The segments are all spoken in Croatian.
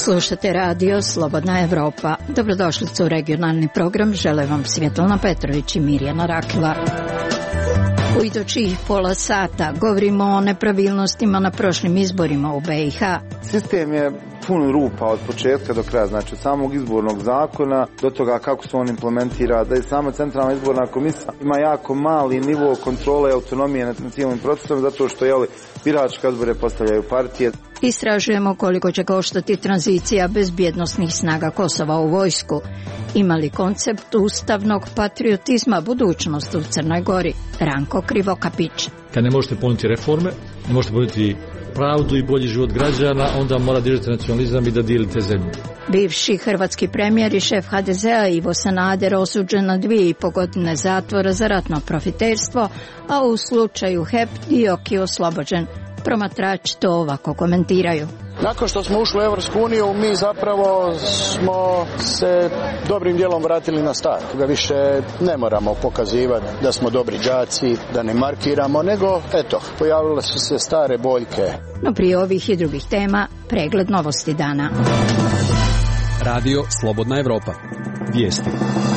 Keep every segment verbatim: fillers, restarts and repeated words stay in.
Slušate radio Slobodna Evropa. Dobrodošlicu u regionalni program. Žele vam Svjetlana Petrović i Mirjana Rakila. U idućih pola sata govorimo o nepravilnostima na prošlim izborima u be i ha. Sistem je pun rupa od početka do kraja, znači od samog izbornog zakona do toga kako se on implementira, da je sama centralna izborna komisija ima jako mali nivo kontrole i autonomije nad cijelim procesom, zato što jeli, biračke odbore postavljaju partije. Istražujemo koliko će koštati tranzicija bezbjednosnih snaga Kosova u vojsku. Ima li koncept ustavnog patriotizma budućnost u Crnoj Gori? Ranko Krivokapić. Kad ne možete ponuditi reforme, ne možete ponuditi pravdu i bolji život građana, onda mora držati nacionalizam i da dijelite zemlju. Bivši hrvatski premijer i šef ha de zea Ivo Sanader osuđen na dvije i po godine zatvora za ratno profiterstvo, a u slučaju he pe Dioki oslobođen. Promatrači to ovako komentiraju. Nakon što smo ušli u Europsku uniju, mi zapravo smo se dobrim dijelom vratili na start. Da više ne moramo pokazivati da smo dobri đaci, da ne markiramo, nego eto, pojavile su se stare boljke. No prije ovih i drugih tema, pregled novosti dana. Radio Slobodna Evropa. Vijesti.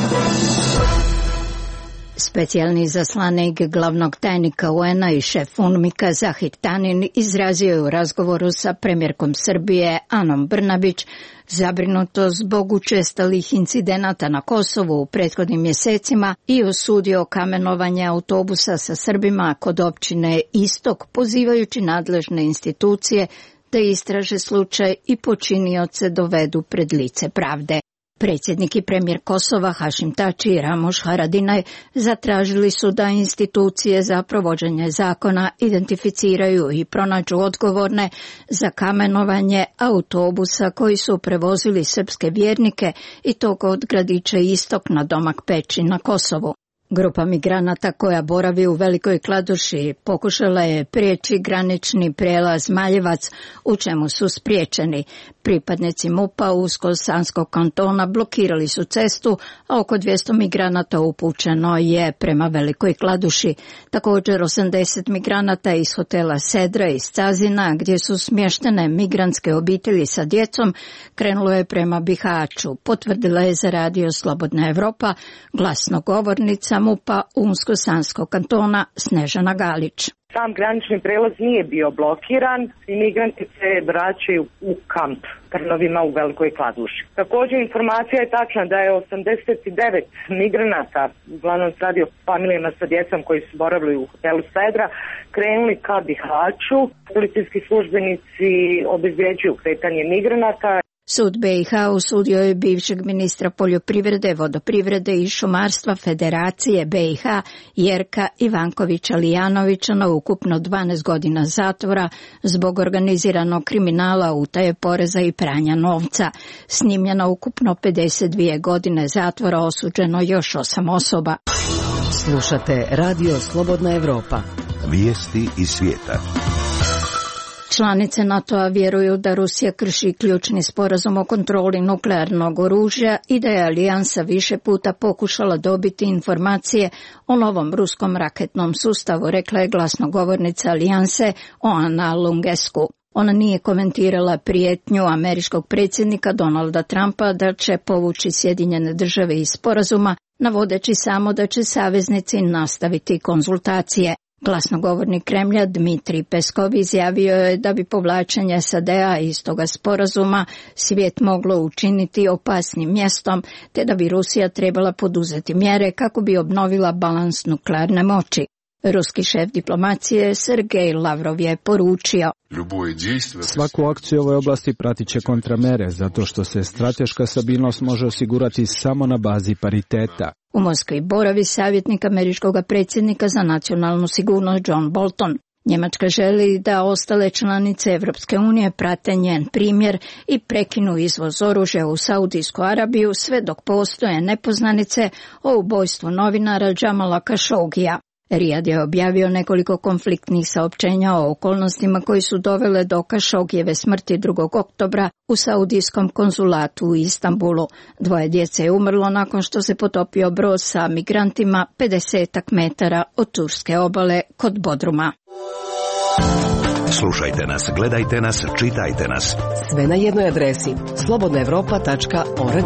Specijalni izaslanik glavnog tajnika u en a i šef UNMIK-a Zahir Tanin izrazio je u razgovoru sa premijerkom Srbije Anom Brnabić zabrinutost zbog učestalih incidenata na Kosovu u prethodnim mjesecima i osudio kamenovanje autobusa sa Srbima kod općine Istok, pozivajući nadležne institucije da istraže slučaj i počinioce dovedu pred lice pravde. Predsjednik i premijer Kosova Hašim Tači i Ramoš Haradinaj zatražili su da institucije za provođenje zakona identificiraju i pronađu odgovorne za kamenovanje autobusa koji su prevozili srpske vjernike i to od gradića Istok na domak Peći na Kosovu. Grupa migranata koja boravi u Velikoj Kladuši pokušala je prijeći granični prijelaz Maljevac, u čemu su spriječeni. Pripadnici MUP-a Usko-Sanskog kantona blokirali su cestu, a oko dvjesto migranata upućeno je prema Velikoj Kladuši. Također osamdeset migranata iz hotela Sedra iz Cazina, gdje su smještene migrantske obitelji sa djecom, krenulo je prema Bihaću, potvrdila je za radio Slobodna Evropa glasnogovornica MUP-a Unsko-Sanskog kantona Snežana Galić. Sam granični prelaz nije bio blokiran i migranti se vraćaju u kamp Trnovima u Velikoj Kladuši. Također informacija je tačna da je osamdeset devet migranata, uglavnom se radi o familijama sa djecom koji su boravili u hotelu Sedra, krenuli ka Bihaću. Policijski službenici obezbjeđuju kretanje migranata. Sud be i ha osudio je bivšeg ministra poljoprivrede, vodoprivrede i šumarstva Federacije be i ha Jerka Ivankovića Lijanovića na ukupno dvanaest godina zatvora zbog organiziranog kriminala, utaje poreza i pranja novca. Snimljeno ukupno pedeset dvije godine zatvora, osuđeno još osam osoba. Slušate radio Slobodna Evropa. Vijesti iz svijeta. Članice NATO-a vjeruju da Rusija krši ključni sporazum o kontroli nuklearnog oružja i da je alijansa više puta pokušala dobiti informacije o novom ruskom raketnom sustavu, rekla je glasnogovornica alijanse Oana Lungescu. Ona nije komentirala prijetnju američkog predsjednika Donalda Trumpa da će povući Sjedinjene Države iz sporazuma, navodeći samo da će saveznici nastaviti konzultacije. Glasnogovornik Kremlja Dmitrij Peskov izjavio je da bi povlačenje es a de a iz toga sporazuma svijet moglo učiniti opasnim mjestom, te da bi Rusija trebala poduzeti mjere kako bi obnovila balans nuklearne moći. Ruski šef diplomacije Sergej Lavrov je poručio: Svaku akciju u ovoj oblasti pratit će kontramere, zato što se strateška stabilnost može osigurati samo na bazi pariteta. U Moskvi boravi savjetnik američkog predsjednika za nacionalnu sigurnost John Bolton. Njemačka želi da ostale članice Evropske unije prate njen primjer i prekinu izvoz oružja u Saudijsku Arabiju sve dok postoje nepoznanice o ubojstvu novinara Džamala Kašogija. Rijad je objavio nekoliko konfliktnih saopćenja o okolnostima koji su dovele do Kašogijeve smrti drugog oktobra u saudijskom konzulatu u Istanbulu. Dvoje djece je umrlo nakon što se potopio brod sa migrantima pedesetak metara od turske obale kod Bodruma. Slušajte nas, gledajte nas, čitajte nas. Sve na jednoj adresi slobodna evropa tačka org.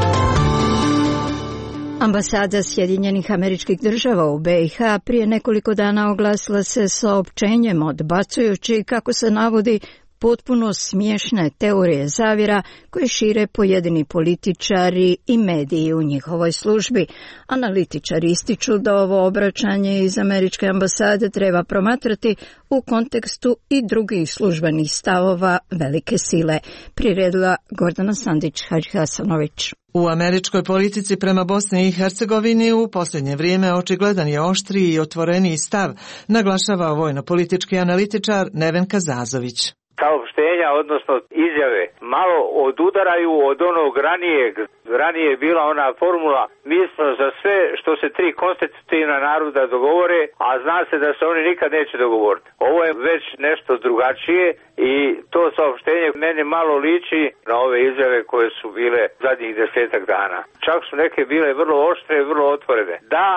Ambasada Sjedinjenih Američkih Država u B i H prije nekoliko dana oglasila se saopćenjem odbacujući, kako se navodi, potpuno smiješne teorije zavjera koje šire pojedini političari i mediji u njihovoj službi. Analitičari ističu da ovo obraćanje iz američke ambasade treba promatrati u kontekstu i drugih službenih stavova velike sile. Priredila Gordana Sandić-Hadžihasanović. U američkoj politici prema Bosni i Hercegovini u posljednje vrijeme očigledan je oštriji i otvoreniji stav, naglašava vojno-politički analitičar Neven Kazazović. Saopštenja, odnosno izjave, malo odudaraju od onog ranijeg. Ranije je bila ona formula, mi smo za sve što se tri konstitutivna naroda dogovore, a zna se da se oni nikad neće dogovoriti. Ovo je već nešto drugačije i to saopštenje meni malo liči na ove izjave koje su bile zadnjih desetak dana. Čak su neke bile vrlo oštre i vrlo otvorene. Da,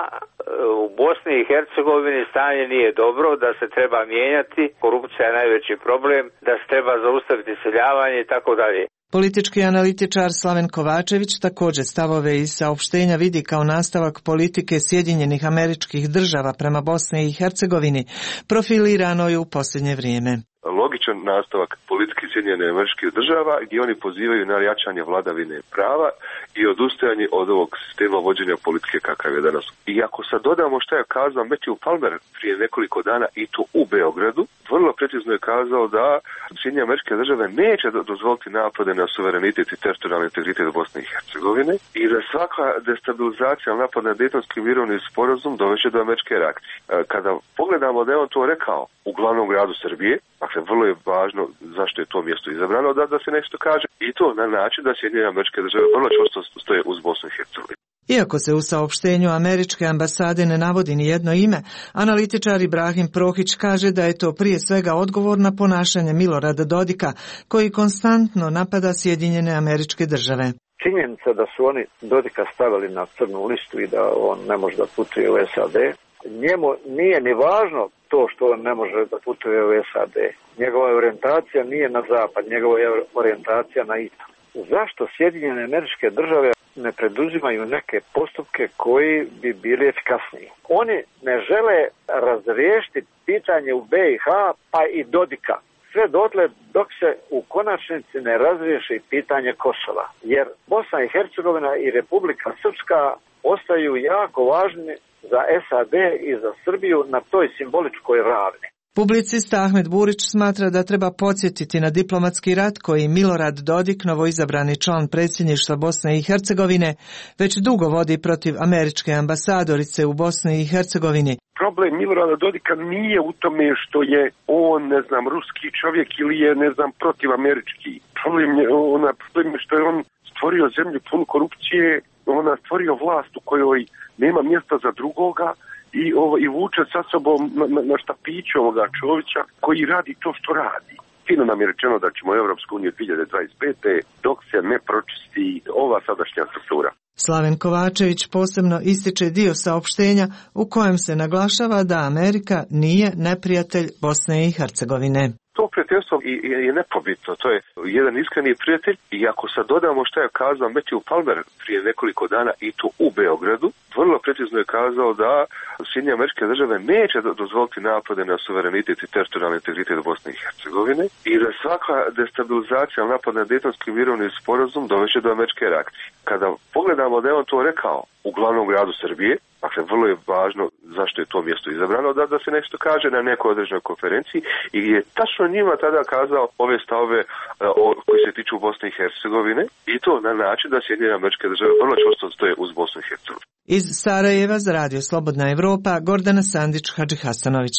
u Bosni i Hercegovini stanje nije dobro, da se treba mijenjati, korupcija je najveći problem, da se treba zaustaviti iseljavanje i tako dalje. Politički analitičar Slaven Kovačević također stavove iz saopštenja vidi kao nastavak politike Sjedinjenih Američkih Država prema Bosni i Hercegovini, profiliranoj u posljednje vrijeme. Logičan nastavak politike Sjedinjenih Američkih Država gdje oni pozivaju na jačanje vladavine prava i odustajanje od ovog sistema vođenja politike kakav je danas. I ako sad dodamo što je kazao Matthew Palmer prije nekoliko dana i to u Beogradu, vrlo precizno je kazao da Sjedinjene Američke Države neće dozvoliti napade na suverenitet i teritorijalni integritet Bosne i Hercegovine i da svaka destabilizacija, napad na Dejtonski mirovni sporazum doveće do američke reakcije. Kada pogledamo da je on to rekao u glavnom gradu Srbije, dakle vrlo je važno zašto je to mjesto izabrano, da, da se nešto kaže i to na način da Sjedinjene Američke Države vrlo čvrsto stoje uz Bosnu i Hercegovinu. Iako se u saopštenju američke ambasade ne navodi ni jedno ime, analitičar Ibrahim Prohić kaže da je to prije svega odgovor na ponašanje Milorada Dodika, koji konstantno napada Sjedinjene Američke Države. Činjenica da su oni Dodika stavili na crnu listu i da on ne može da putuje u S A D, njemu nije ni važno to što on ne može da putuje u S A D. Njegova orijentacija nije na zapad, njegova je orijentacija na istok. Zašto Sjedinjene Američke Države ne preduzimaju neke postupke koji bi bili efikasniji? Oni ne žele razriješiti pitanje u B i H pa i Dodika. Sve dotle dok se u konačnici ne razriješi pitanje Kosova. Jer Bosna i Hercegovina i Republika Srpska ostaju jako važni za S A D i za Srbiju na toj simboličkoj ravni. Publicist Ahmed Burić smatra da treba podsjetiti na diplomatski rat koji Milorad Dodik, novoizabrani član predsjedništva Bosne i Hercegovine, već dugo vodi protiv američke ambasadorice u Bosni i Hercegovini. Problem Milorada Dodika nije u tome što je on, ne znam, ruski čovjek ili je, ne znam, protivamerički. Problem je, ona, problem je što je on stvorio zemlju punu korupcije, ona stvorio vlast u kojoj nema mjesta za drugoga, i ovo i vuče sa sobom na, na, na štapiću ovoga čovječa koji radi to što radi. Fino nam je rečeno da ćemo u Europsku uniju dvije hiljade dvadeset pete dok se ne pročisti ova sadašnja struktura. Slaven Kovačević posebno ističe dio saopštenja u kojem se naglašava da Amerika nije neprijatelj Bosne i Hercegovine. To prijateljstvo je nepobitno, to je jedan iskreni prijatelj i ako sad dodamo što je kazao Matthew Palmer prije nekoliko dana i to u Beogradu, vrlo precizno je kazao da Sjedinjene Američke Države neće dozvoliti napade na suverenitet i teritorijalni integritet Bosne i Hercegovine i da svaka destabilizacija, napad na Dejtonski mirovni sporazum doveće do američke reakcije. Kada pogledamo da je on to rekao u glavnom gradu Srbije, dakle vrlo je važno zašto je to mjesto izabrano, da, da se nešto kaže na nekoj određenoj konferenciji i je tačno njima tada kazao ove stavove o, koji se tiču Bosne i Hercegovine i to na način da Sjedinjene Američke Države vrlo čvrsto stoje uz Bosnu i Hercegovinu. Iz Sarajeva za Radio Slobodna Evropa, Gordana Sandić-Hadžihasanović.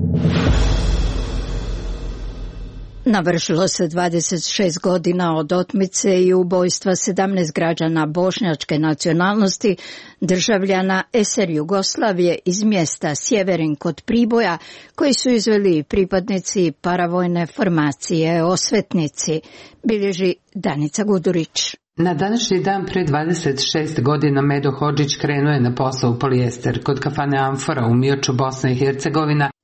Navršilo se dvadeset šest godina od otmice i ubojstva sedamnaest građana bošnjačke nacionalnosti, državljana S R Jugoslavije iz mjesta Sjeverin kod Priboja, koji su izveli pripadnici paravojne formacije Osvetnici, bilježi Danica Gudurić. Na današnji dan pre dvadeset šest godina Medo Hodžić krenuo je na posao u Polijester kod kafane Amfora u Mioču, Bosna i Hercegovina,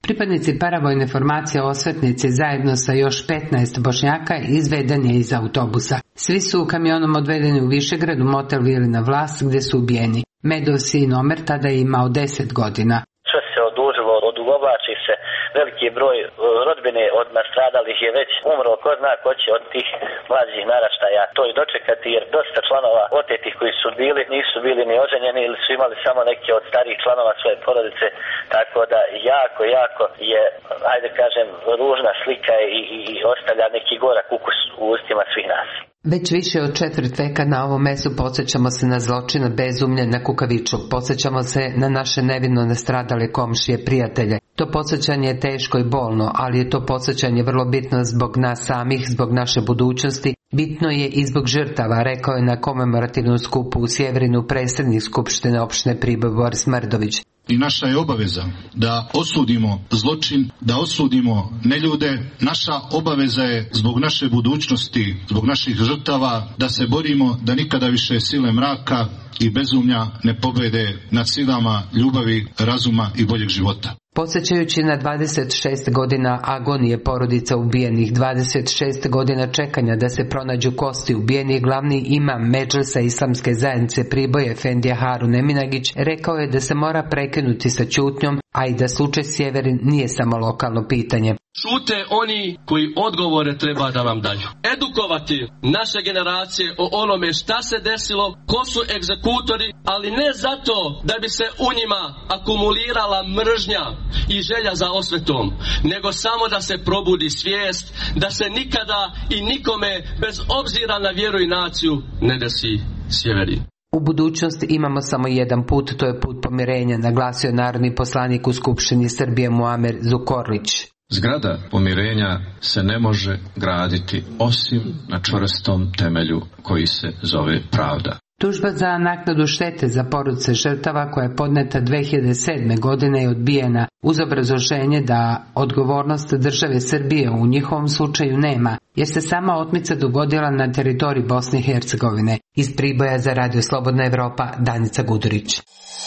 Pripadnici paravojne formacije Osvetnici zajedno sa još petnaest Bošnjaka izveden je iz autobusa. Svi su kamionom odvedeni u Višegrad u motel Vili na Vlas gdje su ubijeni. Medov sin Omer tada je imao deset godina. Sve se odužilo, odugovlači se, veliki broj rodbine od nastradalih je već umro, ko zna ko će od tih mlađih naraštaja to i dočekati, jer dosta članova otetih koji su bili nisu bili ni oženjeni ili su imali samo neke od starijih članova svoje porodice, tako da jako, jako je, ajde kažem, ružna slika i, i, i ostavlja neki gorak ukus u ustima svih nas. Već više od četvrt veka na ovom mestu podsjećamo se na zločine, bezumlje, na kukavičluk. Podsjećamo se na naše nevino nastradale komšije, prijatelje. To podsjećanje je teško i bolno, ali je to podsjećanje vrlo bitno zbog nas samih, zbog naše budućnosti. Bitno je i zbog žrtava, rekao je na komemorativnom skupu u Sjeverinu predsjednik Skupštine opštine Priboj Boris Mrdović. I naša je obaveza da osudimo zločin, da osudimo neljude. Naša obaveza je zbog naše budućnosti, zbog naših žrtava, da se borimo da nikada više sile mraka i bezumlja ne pobede nad silama ljubavi, razuma i boljeg života. Podsjećajući na dvadeset šest godina agonije porodica ubijenih, dvadeset šest godina čekanja da se pronađu kosti ubijenih, glavni imam Medžlisa Islamske zajednice Priboj Efendija Harun Eminagić rekao je da se mora prekinuti sa ćutnjom, a i da slučaj Sjeverin nije samo lokalno pitanje. Šute oni koji odgovore treba da vam daju. Edukovati naše generacije o onome šta se desilo, ko su egzekutori, ali ne zato da bi se u njima akumulirala mržnja i želja za osvetom, nego samo da se probudi svijest da se nikada i nikome bez obzira na vjeru i naciju ne desi Sjeverin. U budućnosti imamo samo jedan put, to je put pomirenja, naglasio narodni poslanik u Skupštini Srbije Muamer Zukorlić. Zgrada pomirenja se ne može graditi osim na čvrstom temelju koji se zove pravda. Tužba za naknadu štete za porodice žrtava koja je podneta dve hiljade sedme. godine je odbijena uz obrazloženje da odgovornost države Srbije u njihovom slučaju nema, jer se sama otmica dogodila na teritoriji Bosne i Hercegovine. Iz Priboja za Radio Slobodna Evropa, Danica Gudurić.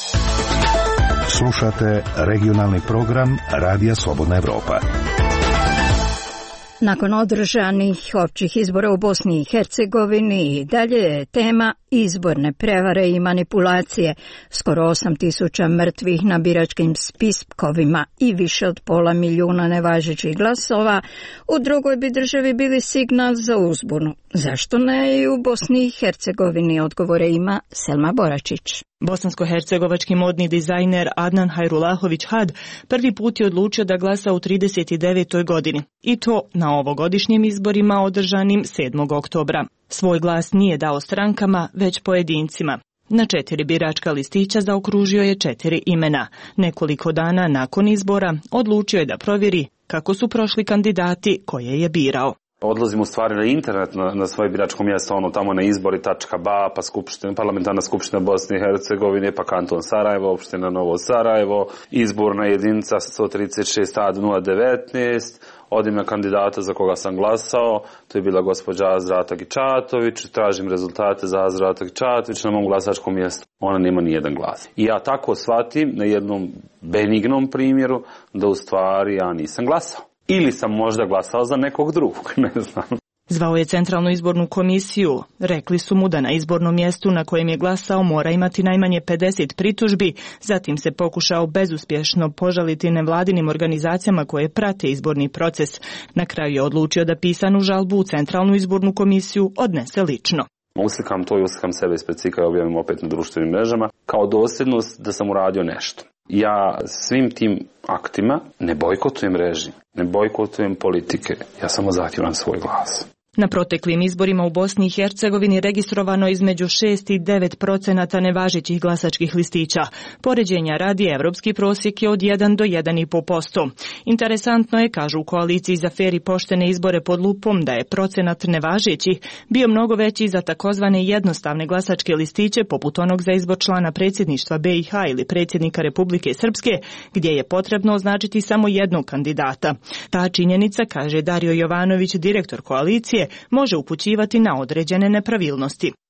Slušate regionalni program Radija Slobodna Evropa. Nakon održanih općih izbora u Bosni i Hercegovini i dalje je tema izborne prevare i manipulacije. Skoro osam tisuća mrtvih na biračkim spiskovima i više od pola milijuna nevažećih glasova u drugoj bi državi bili signal za uzbunu. Zašto ne i u Bosni i Hercegovini? Odgovore ima Selma Boračić. Bosansko-hercegovački modni dizajner Adnan Hajrulahović Had prvi put je odlučio da glasa u trideset devetoj godini. I to na ovogodišnjim izborima održanim sedmog oktobra. Svoj glas nije dao strankama, već pojedincima. Na četiri biračka listića zaokružio je četiri imena. Nekoliko dana nakon izbora odlučio je da provjeri kako su prošli kandidati koje je birao. Odlazimo u stvari na internet, na, na svoje biračko mjesto, ono tamo na izbori tačka ba, pa skupština, parlamentarna skupština Bosne i Hercegovine, pa kanton Sarajevo, opština Novo Sarajevo, izborna jedinica sto trideset šest A nula devetnaest, odim na kandidata za koga sam glasao, to je bila gospođa Azrata Gičatović, tražim rezultate za Azrata Gičatović na mom glasačkom mjestu. Ona nema ni jedan glas. I ja tako shvatim na jednom benignom primjeru da u stvari ja nisam glasao. Ili sam možda glasao za nekog drugog, ne znam. Zvao je Centralnu izbornu komisiju. Rekli su mu da na izbornom mjestu na kojem je glasao mora imati najmanje pedeset pritužbi, zatim se pokušao bezuspješno požaliti nevladinim organizacijama koje prate izborni proces. Na kraju je odlučio da pisanu žalbu u Centralnu izbornu komisiju odnese lično. Uslikam to i uslikam sebe ispred cika i objavim opet na društvenim mrežama kao dosljednost da sam uradio nešto. Ja svim tim aktima ne bojkotujem režim, ne bojkotujem politike, ja samo zahtijevam svoj glas. Na proteklim izborima u Bosni i Hercegovini registrovano između šest i devet procenata nevažećih glasačkih listića. Poređenja radi evropski prosjek je od jedan do jedan i po posto. Interesantno je, kažu u koaliciji za fer i poštene izbore pod lupom, da je procenat nevažećih bio mnogo veći za takozvane jednostavne glasačke listiće, poput onog za izbor člana predsjedništva be i ha ili predsjednika Republike Srpske, gdje je potrebno označiti samo jednog kandidata. Ta činjenica, kaže Dario Jovanović, direktor koalicije, može upućivati na određene nepravilnosti.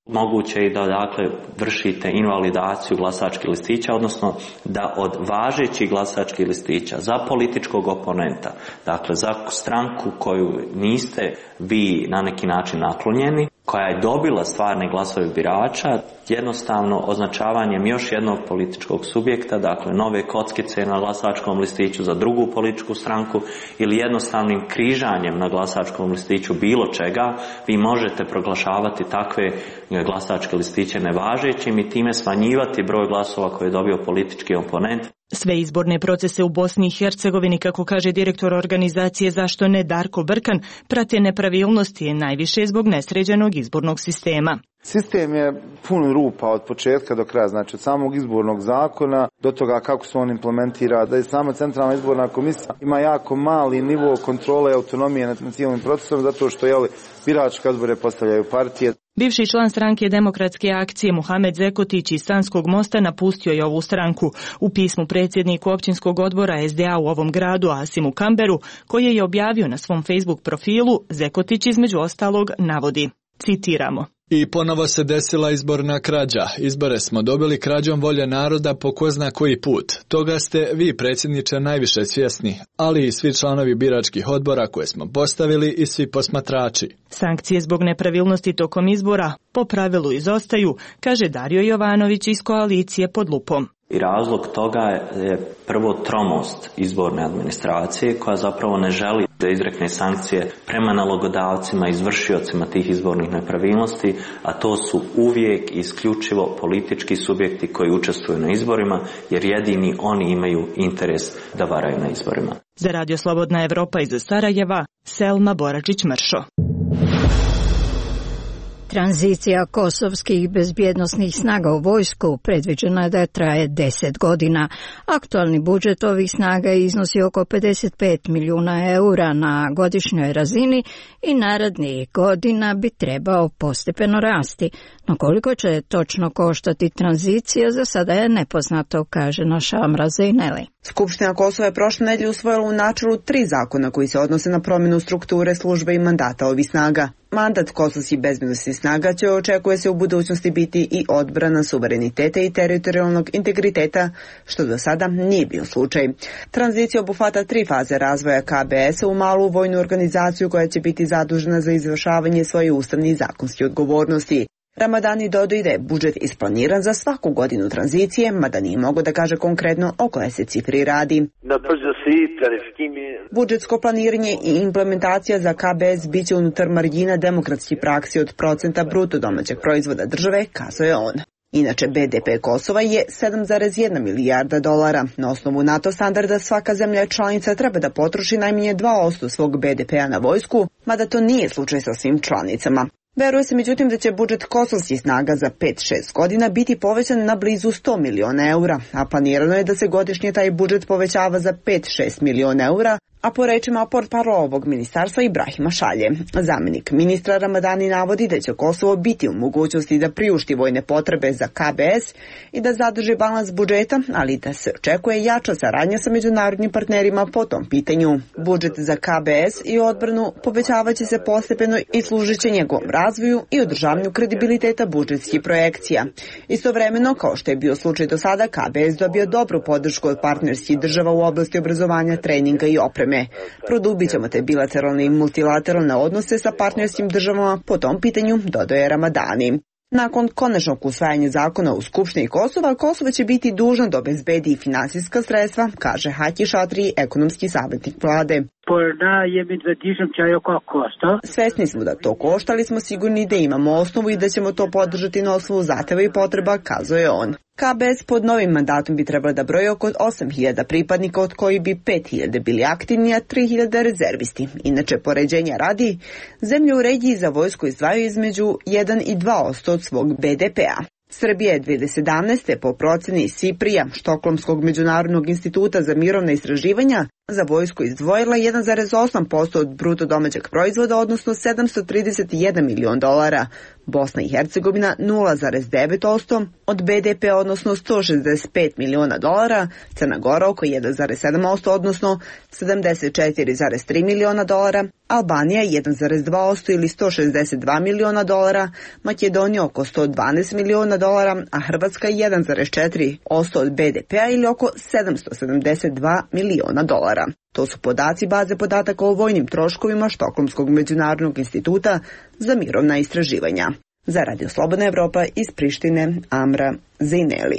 Moguće je i da dakle vršite invalidaciju glasačkih listića, odnosno da od važećih glasačkih listića za političkog oponenta, dakle za stranku koju niste vi na neki način naklonjeni, koja je dobila stvarne glasove birača, jednostavno označavanjem još jednog političkog subjekta, dakle nove kockice na glasačkom listiću za drugu političku stranku ili jednostavnim križanjem na glasačkom listiću bilo čega, vi možete proglašavati takve glasačke listiće nevažećim i time smanjivati broj glasova koje je dobio politički oponent. Sve izborne procese u Bosni i Hercegovini, kako kaže direktor organizacije Zašto ne Darko Brkan, prate nepravilnosti najviše zbog nesređenog izbornog sistema. Sistem je pun rupa od početka do kraja, znači od samog izbornog zakona do toga kako se on implementira, da je sama centralna izborna komisija ima jako mali nivo kontrole i autonomije nad cijelim procesom, zato što jeli, biračke odbore postavljaju partije. Bivši član stranke Demokratske akcije Muhamed Zekotić iz Sanskog Mosta napustio je ovu stranku. U pismu predsjedniku općinskog odbora S D A u ovom gradu Asimu Kamberu, koji je objavio na svom Facebook profilu, Zekotić između ostalog navodi, citiramo: I ponovo se desila izborna krađa. Izbore smo dobili krađom volje naroda po ko zna koji put. Toga ste vi, predsjedniče, najviše svjesni, ali i svi članovi biračkih odbora koje smo postavili i svi posmatrači. Sankcije zbog nepravilnosti tokom izbora po pravilu izostaju, kaže Dario Jovanović iz koalicije Pod lupom. I razlog toga je prvo tromost izborne administracije koja zapravo ne želi da izrekne sankcije prema nalogodavcima, izvršiocima tih izbornih nepravilnosti, a to su uvijek isključivo politički subjekti koji učestvuju na izborima, jer jedini oni imaju interes da varaju na izborima. Za Radio Slobodna Evropa iz Sarajeva, Selma Boračić-Mršo. Tranzicija kosovskih bezbjednosnih snaga u vojsku predviđena je da traje deset godina. Aktualni budžet ovih snaga iznosi oko pedeset pet milijuna eura na godišnjoj razini i narednih godina bi trebao postepeno rasti. No koliko će točno koštati tranzicija, za sada je nepoznato, kaže naša Amra Zejneli. Skupština Kosova je prošle nedelje usvojila u načelu tri zakona koji se odnose na promjenu strukture službe i mandata ovih snaga. Mandat kosovskih bezbjednosnih snaga će, očekuje se, u budućnosti biti i odbrana suvereniteta i teritorijalnog integriteta, što do sada nije bio slučaj. Tranzicija obuhvata tri faze razvoja K B S-a u malu vojnu organizaciju koja će biti zadužena za izvršavanje svoje ustavne i zakonske odgovornosti. Ramadani dodaju da je budžet isplaniran za svaku godinu tranzicije, mada nije mogo da kaže konkretno o koje se cifri radi. Budžetsko planiranje i implementacija za K B S biće unutar margina demokratskih praksi od procenta bruto domaćeg proizvoda države, kazuje on. Inače, B D P Kosova je sedam zarez jedna milijarda dolara. Na osnovu NATO standarda svaka zemlja članica treba da potroši najmanje dva posto svog B D P-a na vojsku, mada to nije slučaj sa svim članicama. Veruje se međutim da će budžet kosovskih snaga za pet do šest godina biti povećan na blizu sto miliona eura, a planirano je da se godišnje taj budžet povećava za pet do šest miliona eura, a po rečima portparla ovog ministarstva Ibrahima Šalje. Zamjenik ministra Ramadani navodi da će Kosovo biti u mogućnosti da priušti vojne potrebe za K B S i da zadrži balans budžeta, ali da se očekuje jača saradnja sa međunarodnim partnerima po tom pitanju. Budžet za K B S i odbranu povećavaće se postepeno i služit će njegovom razvoju i održavanju kredibiliteta budžetskih projekcija. Istovremeno, kao što je bio slučaj do sada, K B S dobio dobru podršku od partnerskih država u oblasti obrazovanja, treninga i opreme. Produbit ćemo te bilateralne i multilateralne odnose sa partnerskim državama po tom pitanju, dodaje Ramadani. Nakon konačnog usvajanja zakona u Skupštini Kosova, Kosovo će biti dužno da obezbedi finansijska sredstva, kaže Haki Šatri, ekonomski savjetnik vlade. Svesni smo da to košta, ali smo sigurni da imamo osnovu i da ćemo to podržati na osnovu zahteva i potreba, kazuje on. K B S pod novim mandatom bi trebalo da broji oko osam hiljada pripadnika, od kojih bi pet hiljada bili aktivni, a tri hiljade rezervisti. Inače, poređenja radi, zemlje u regiji za vojsku izdvajaju između jedan i dva posto od svog B D P-a. Srbija je dve hiljade sedamnaeste. po proceni Siprija, Štokholmskog međunarodnog instituta za mirovna istraživanja, za vojsku izdvojila jedan zarez osam posto od bruto domaćeg proizvoda, odnosno sedamsto trideset jedan milion dolara. Bosna i Hercegovina nula zarez devet posto od be de pe, odnosno sto šezdeset pet miliona dolara, Crna Gora oko jedan zarez sedam posto, odnosno sedamdeset četiri zarez tri miliona dolara, Albanija jedan zarez dva posto ili sto šezdeset dva miliona dolara, Makedonija oko sto dvanaest miliona dolara, a Hrvatska jedan zarez četiri posto od be de pe ili oko sedamsto sedamdeset dva miliona dolara. To su podaci baze podataka o vojnim troškovima Štokholmskog međunarodnog instituta za mirovna istraživanja. Za Radio Slobodna Evropa iz Prištine, Amra Zejneli.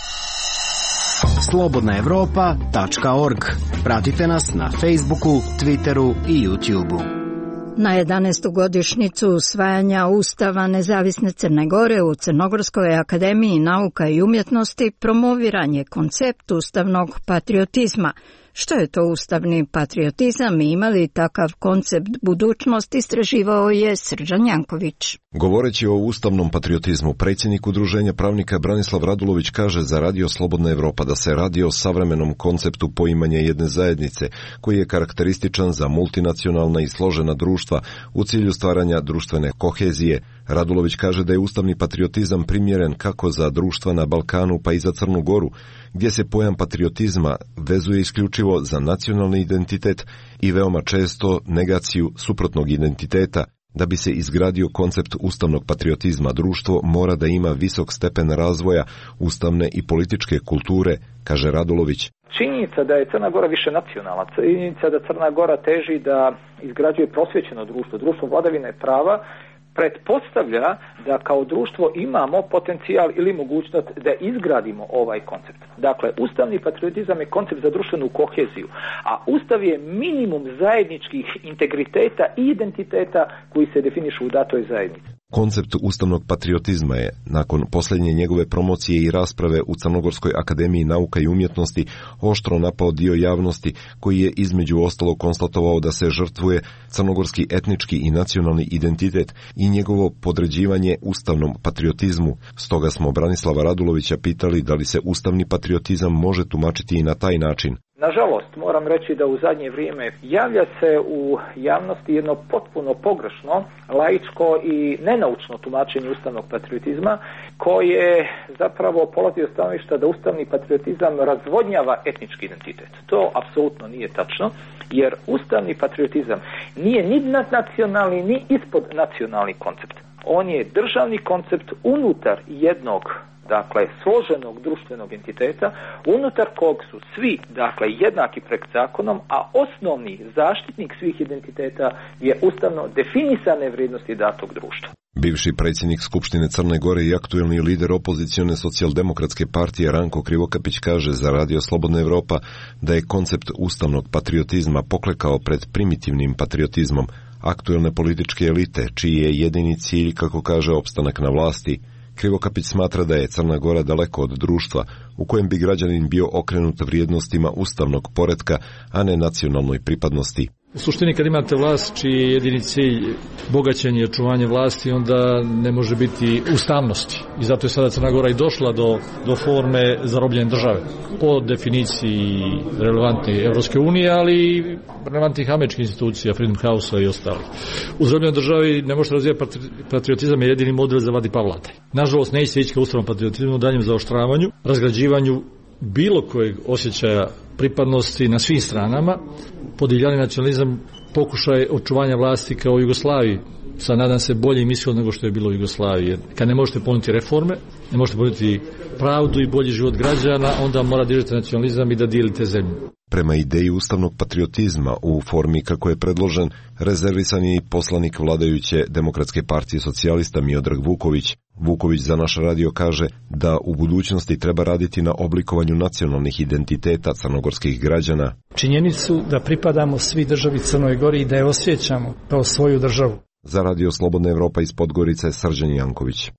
slobodna evropa tačka org. Pratite nas na Facebooku, Twitteru i YouTubeu. Na jedanaestu godišnjicu usvajanja Ustava Nezavisne Crne Gore u Crnogorskoj akademiji nauka i umjetnosti promoviran je koncept ustavnog patriotizma. Što je to ustavni patriotizam i ima li takav koncept budućnost, istraživao je Srđan Janković. Govoreći o ustavnom patriotizmu, predsjednik Udruženja pravnika Branislav Radulović kaže za Radio Slobodna Evropa da se radi o savremenom konceptu poimanja jedne zajednice, koji je karakterističan za multinacionalna i složena društva u cilju stvaranja društvene kohezije. Radulović kaže da je ustavni patriotizam primjeren kako za društva na Balkanu pa i za Crnu Goru, gdje se pojam patriotizma vezuje isključivo za nacionalni identitet i veoma često negaciju suprotnog identiteta. Da bi se izgradio koncept ustavnog patriotizma, društvo mora da ima visok stepen razvoja ustavne i političke kulture, kaže Radulović. Činjenica da je Crna Gora više nacionalna, činjenica da Crna Gora teži da izgrađuje prosvjećeno društvo, društvo vladavine prava, pretpostavlja da kao društvo imamo potencijal ili mogućnost da izgradimo ovaj koncept. Dakle, ustavni patriotizam je koncept za društvenu koheziju, a ustav je minimum zajedničkih integriteta i identiteta koji se definišu u datoj zajednici. Koncept ustavnog patriotizma je, nakon posljednje njegove promocije i rasprave u Crnogorskoj akademiji nauka i umjetnosti, oštro napao dio javnosti koji je između ostalo konstatovao da se žrtvuje crnogorski etnički i nacionalni identitet i njegovo podređivanje ustavnom patriotizmu. Stoga smo Branislava Radulovića pitali da li se ustavni patriotizam može tumačiti i na taj način. Nažalost, moram reći da u zadnje vrijeme javlja se u javnosti jedno potpuno pogrešno, laičko i nenaučno tumačenje ustavnog patriotizma, koje zapravo polazi od stanovišta da ustavni patriotizam razvodnjava etnički identitet. To apsolutno nije tačno, jer ustavni patriotizam nije ni nadnacionalni ni ispod nacionalni koncept. On je državni koncept unutar jednog, dakle, složenog društvenog entiteta, unutar kog su svi, dakle, jednaki pred zakonom, a osnovni zaštitnik svih identiteta je ustavno definisane vrijednosti datog društva. Bivši predsjednik Skupštine Crne Gore i aktuelni lider opozicione socijaldemokratske partije Ranko Krivokapić kaže za Radio Slobodna Evropa da je koncept ustavnog patriotizma poklekao pred primitivnim patriotizmom aktuelne političke elite, čiji je jedini cilj, kako kaže, opstanak na vlasti. Krivokapić smatra da je Crna Gora daleko od društva u kojem bi građanin bio okrenut vrijednostima ustavnog poretka, a ne nacionalnoj pripadnosti. U suštini kad imate vlast čiji je jedini cilj bogaćenje i očuvanje vlasti, onda ne može biti ustavnosti. I zato je sada Crna Gora i došla do, do forme zarobljene države. Po definiciji relevantne Evropske unije, ali i relevantnih američkih institucija, Freedom House-a i ostalih. U zarobljenoj državi ne možete razvijati patriotizam, je jedini model za vadi pavlataj. Nažalost, neće se ići ka ustavnom patriotizmu, daljem zaoštravanju, razgrađivanju bilo kojeg osjećaja pripadnosti na svim stranama, podivljani nacionalizam, pokušaj očuvanja vlasti kao u Jugoslaviji, sa nadam se boljim ishod nego što je bilo u Jugoslaviji. Jer kad ne možete ponuditi reforme, ne možete ponuditi pravdu i bolji život građana, onda mora držati nacionalizam i da dijelite zemlju. Prema ideji ustavnog patriotizma u formi kako je predložen, rezervisan je i poslanik vladajuće Demokratske partije socijalista Miodrag Vuković. Vuković za naš radio kaže da u budućnosti treba raditi na oblikovanju nacionalnih identiteta crnogorskih građana. Činjenicu da pripadamo svi državi Crnoj Gori i da je osjećamo kao svoju državu. Za Radio Slobodna Evropa iz Podgorice, Srđan Janković.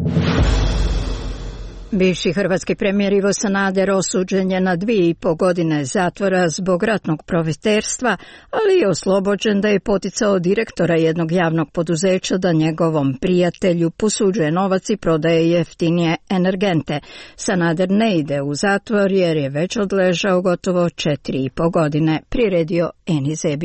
Bivši hrvatski premijer Ivo Sanader osuđen je na dvije i po godine zatvora zbog ratnog profiterstva, ali je oslobođen da je poticao direktora jednog javnog poduzeća da njegovom prijatelju posuđuje novac i prodaje jeftinije energente. Sanader ne ide u zatvor jer je već odležao gotovo četiri i po godine, priredio Eni Zebić.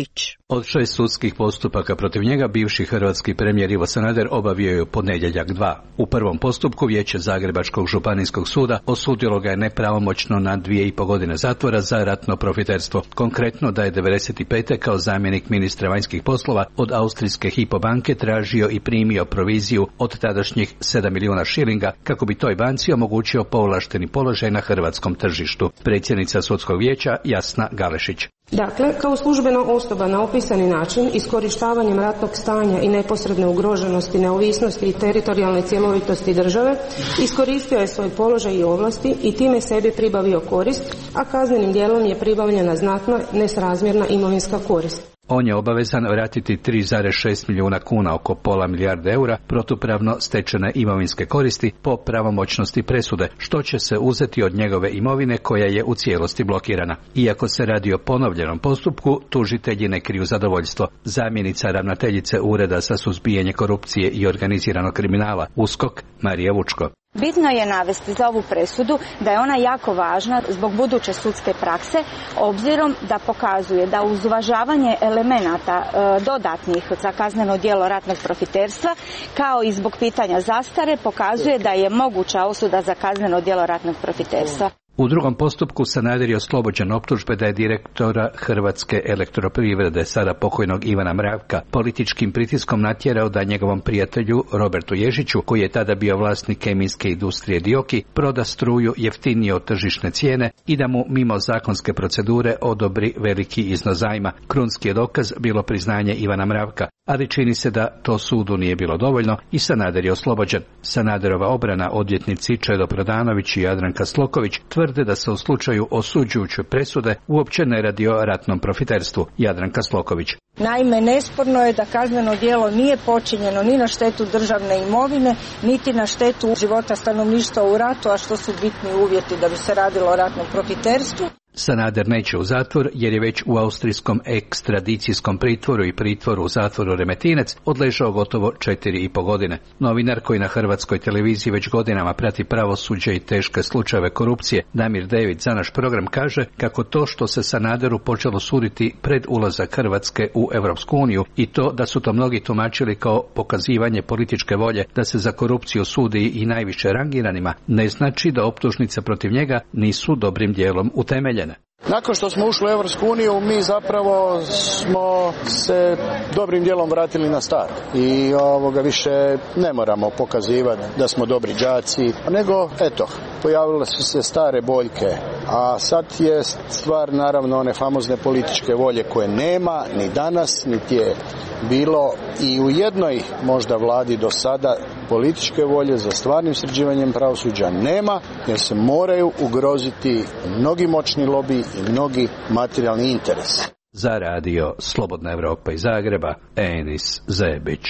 Od šest sudskih postupaka protiv njega bivši hrvatski premijer Ivo Sanader obavio je u ponedjeljak dva. U prvom postupku Vijeće Zagrebačkog županijskog suda osudilo ga je nepravomoćno na dvije i po godine zatvora za ratno profiterstvo. Konkretno da je devedeset pete kao zamjenik ministra vanjskih poslova od austrijske Hypo banke tražio i primio proviziju od tadašnjih sedam milijuna šilinga kako bi toj banci omogućio povlašteni položaj na hrvatskom tržištu. Predsjednica sudskog vijeća Jasna Galešić. Dakle, kao službena osoba na opisani način, iskorištavanjem ratnog stanja i neposredne ugroženosti, neovisnosti i teritorijalne cjelovitosti države, iskoristio je svoj položaj i ovlasti i time sebi pribavio korist, a kaznenim djelom je pribavljena znatna nesrazmjerna imovinska korist. On je obavezan vratiti tri zarez šest milijuna kuna, oko pola milijarde eura, protupravno stečene imovinske koristi po pravomoćnosti presude, što će se uzeti od njegove imovine koja je u cijelosti blokirana. Iako se radi o ponovljenom postupku, tužitelji ne kriju zadovoljstvo. Zamjenica ravnateljice Ureda za suzbijanje korupcije i organiziranog kriminala USKOK, Marija Vučko. Bitno je navesti za ovu presudu da je ona jako važna zbog buduće sudske prakse, obzirom da pokazuje da uz uvažavanje elemenata e, dodatnih za kazneno djelo ratnog profiterstva, kao i zbog pitanja zastare, pokazuje da je moguća osuda za kazneno djelo ratnog profiterstva. U drugom postupku Sanader je oslobođen optužbe da je direktora Hrvatske elektroprivrede, sada pokojnog Ivana Mravka, političkim pritiskom natjerao da njegovom prijatelju Robertu Ježiću, koji je tada bio vlasnik kemijske industrije Dioki, proda struju jeftinije od tržišne cijene i da mu mimo zakonske procedure odobri veliki iznos zajma. Krunski je dokaz bilo priznanje Ivana Mravka, ali čini se da to sudu nije bilo dovoljno i Sanader je oslobođen. Sanaderova obrana, odvjetnici Čedo Prodanović i Jadranka Sloković, tvrde da se u slučaju osuđujuće presude uopće ne radi o ratnom profiterstvu. Jadranka Sloković. Naime, nesporno je da kazneno djelo nije počinjeno ni na štetu državne imovine, niti na štetu života stanovništva u ratu, a što su bitni uvjeti da bi se radilo o ratnom profiterstvu. Sanader neće u zatvor jer je već u austrijskom ekstradicijskom pritvoru i pritvoru u zatvoru Remetinec odležao gotovo četiri i po godine. Novinar koji na hrvatskoj televiziji već godinama prati pravosuđe i teške slučajeve korupcije, Damir Dević za naš program kaže kako to što se Sanaderu počelo suditi pred ulazak Hrvatske u Europsku uniju i to da su to mnogi tumačili kao pokazivanje političke volje da se za korupciju sudi i najviše rangiranima, ne znači da optužnice protiv njega nisu dobrim dijelom utemeljene. Nakon što smo ušli u Europsku uniju, mi zapravo smo se dobrim dijelom vratili na staro i ovoga više ne moramo pokazivati da smo dobri đaci, nego eto, pojavile su se stare boljke, a sad je stvar naravno one famozne političke volje koje nema ni danas, niti je bilo i u jednoj možda vladi do sada političke volje za stvarnim sređivanjem pravosuđa nema, jer se moraju ugroziti mnogi moćni lobi i mnogi materijalni interes. Za radio Slobodna Evropa iz Zagreba, Enis Zebić.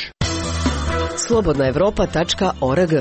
slobodna evropa tačka org.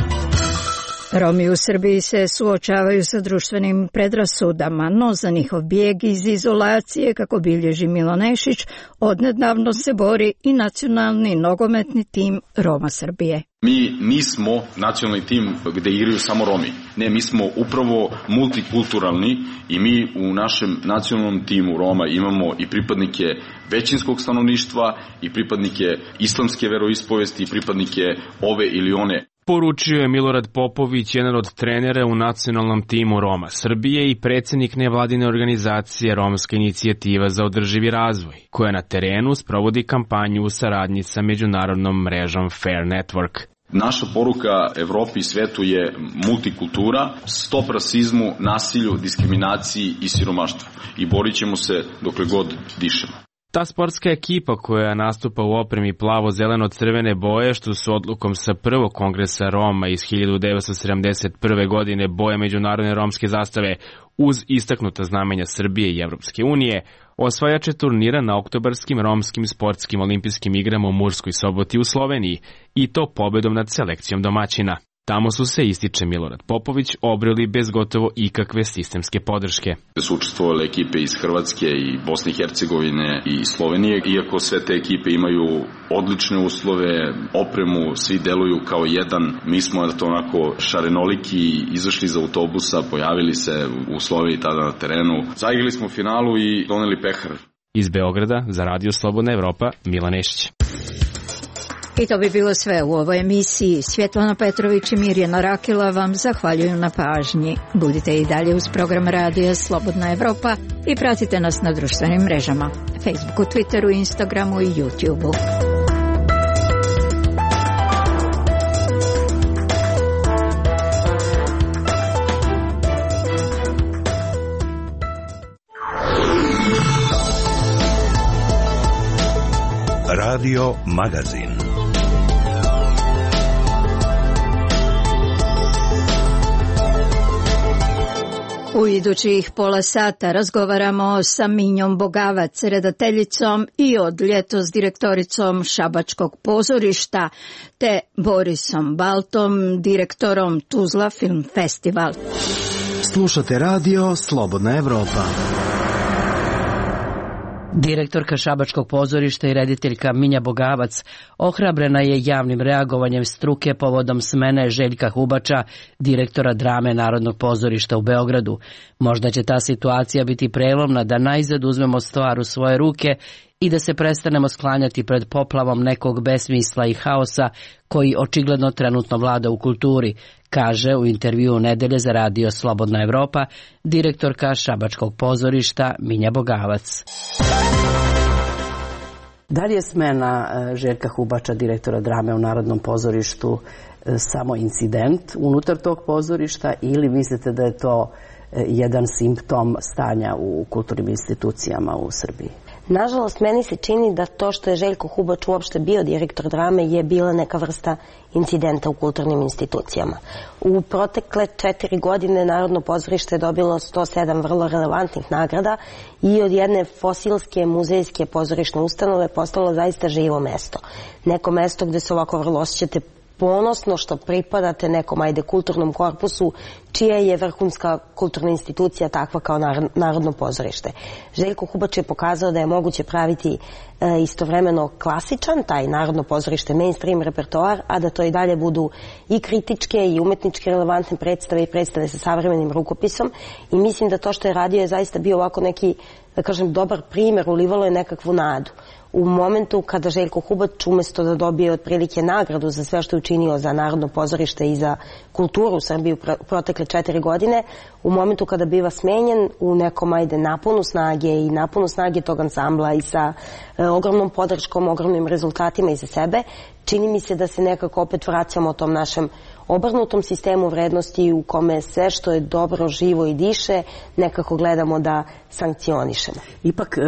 Romi u Srbiji se suočavaju sa društvenim predrasudama, no za njihov bijeg iz izolacije, kako bilježi Milo Nešić, odnedavno se bori i nacionalni nogometni tim Roma Srbije. Mi nismo nacionalni tim gdje igraju samo Romi. Ne, mi smo upravo multikulturalni i mi u našem nacionalnom timu Roma imamo i pripadnike većinskog stanovništva i pripadnike islamske veroispovesti i pripadnike ove ili one. Poručio je Milorad Popović, jedan od trenera u nacionalnom timu Roma Srbije i predsjednik nevladine organizacije Romska inicijativa za održivi razvoj, koja na terenu sprovodi kampanju u saradnji sa međunarodnom mrežom Fair Network. Naša poruka Evropi i svetu je multikultura, stop rasizmu, nasilju, diskriminaciji i siromaštvu. I borit ćemo se dokle god dišemo. Ta sportska ekipa koja nastupa u opremi plavo-zeleno-crvene boje, što su odlukom sa prvog kongresa Roma iz hiljadu devetsto sedamdeset prve. godine boje međunarodne romske zastave uz istaknuta znamenja Srbije i Evropske unije, osvajače turnira na oktobarskim romskim sportskim olimpijskim igrama u Murskoj Soboti u Sloveniji i to pobedom nad selekcijom domaćina. Tamo su se, ističe Milorad Popović, obreli bez gotovo ikakve sistemske podrške. Su učestvovale ekipe iz Hrvatske i Bosne i Hercegovine i Slovenije. Iako sve te ekipe imaju odlične uslove, opremu, svi deluju kao jedan. Mi smo to onako šarenoliki, izašli iz autobusa, pojavili se u Sloveniji tada na terenu. Zaigrali smo finalu i doneli pehar. Iz Beograda za Radio Slobodna Evropa, Milan Nešić. I to bi bilo sve u ovoj emisiji. Svjetlana Petrović i Mirjana Rakila vam zahvaljuju na pažnji. Budite i dalje uz program Radija Slobodna Evropa i pratite nas na društvenim mrežama, Facebooku, Twitteru, Instagramu i YouTubeu. Radio Magazin. U idućih pola sata razgovaramo sa Minjom Bogavac, redateljicom i od ljetos direktoricom Šabačkog pozorišta, te Borisom Baltom, direktorom Tuzla Film Festival. Slušate radio Slobodna Evropa. Direktorka Šabačkog pozorišta i rediteljka Minja Bogavac ohrabrena je javnim reagovanjem struke povodom smene Željka Hubača, direktora drame Narodnog pozorišta u Beogradu. Možda će ta situacija biti prelomna da najzad uzmemo stvar u svoje ruke i da se prestanemo sklanjati pred poplavom nekog besmisla i haosa koji očigledno trenutno vlada u kulturi, kaže u intervjuu Nedelje za Radio Slobodna Evropa direktorka Šabačkog pozorišta Minja Bogavac. Da li je smena Željka Hubača, direktora drame u Narodnom pozorištu, samo incident unutar tog pozorišta ili mislite da je to jedan simptom stanja u kulturnim institucijama u Srbiji? Nažalost, meni se čini da to što je Željko Hubač uopšte bio direktor drame je bila neka vrsta incidenta u kulturnim institucijama. U protekle četiri godine Narodno pozorište je dobilo sto sedam vrlo relevantnih nagrada i od jedne fosilske muzejske pozorišne ustanove postalo zaista živo mesto. Neko mesto gde se ovako vrlo osjećate ponosno što pripadate nekom ajde kulturnom korpusu čija je vrhunska kulturna institucija takva kao Narodno pozorište. Željko Hubač je pokazao da je moguće praviti e, istovremeno klasičan, taj Narodno pozorište mainstream repertoar, a da to i dalje budu i kritičke i umetničke relevantne predstave i predstave sa savremenim rukopisom i mislim da to što je radio je zaista bio ovako neki, da kažem, dobar primjer, ulivalo je nekakvu nadu. U momentu kada Željko Hubač umjesto da dobije otprilike nagradu za sve što je učinio za Narodno pozorište i za kulturu u Srbiji u protekle četiri godine, u momentu kada biva smenjen u nekom ajde naponu snage i naponu snage tog ansambla i sa e, ogromnom podrškom, ogromnim rezultatima iza sebe, čini mi se da se nekako opet vraćamo o tom našem obrnutom sistemu vrednosti u kome sve što je dobro, živo i diše nekako gledamo da sankcionišemo. Ipak,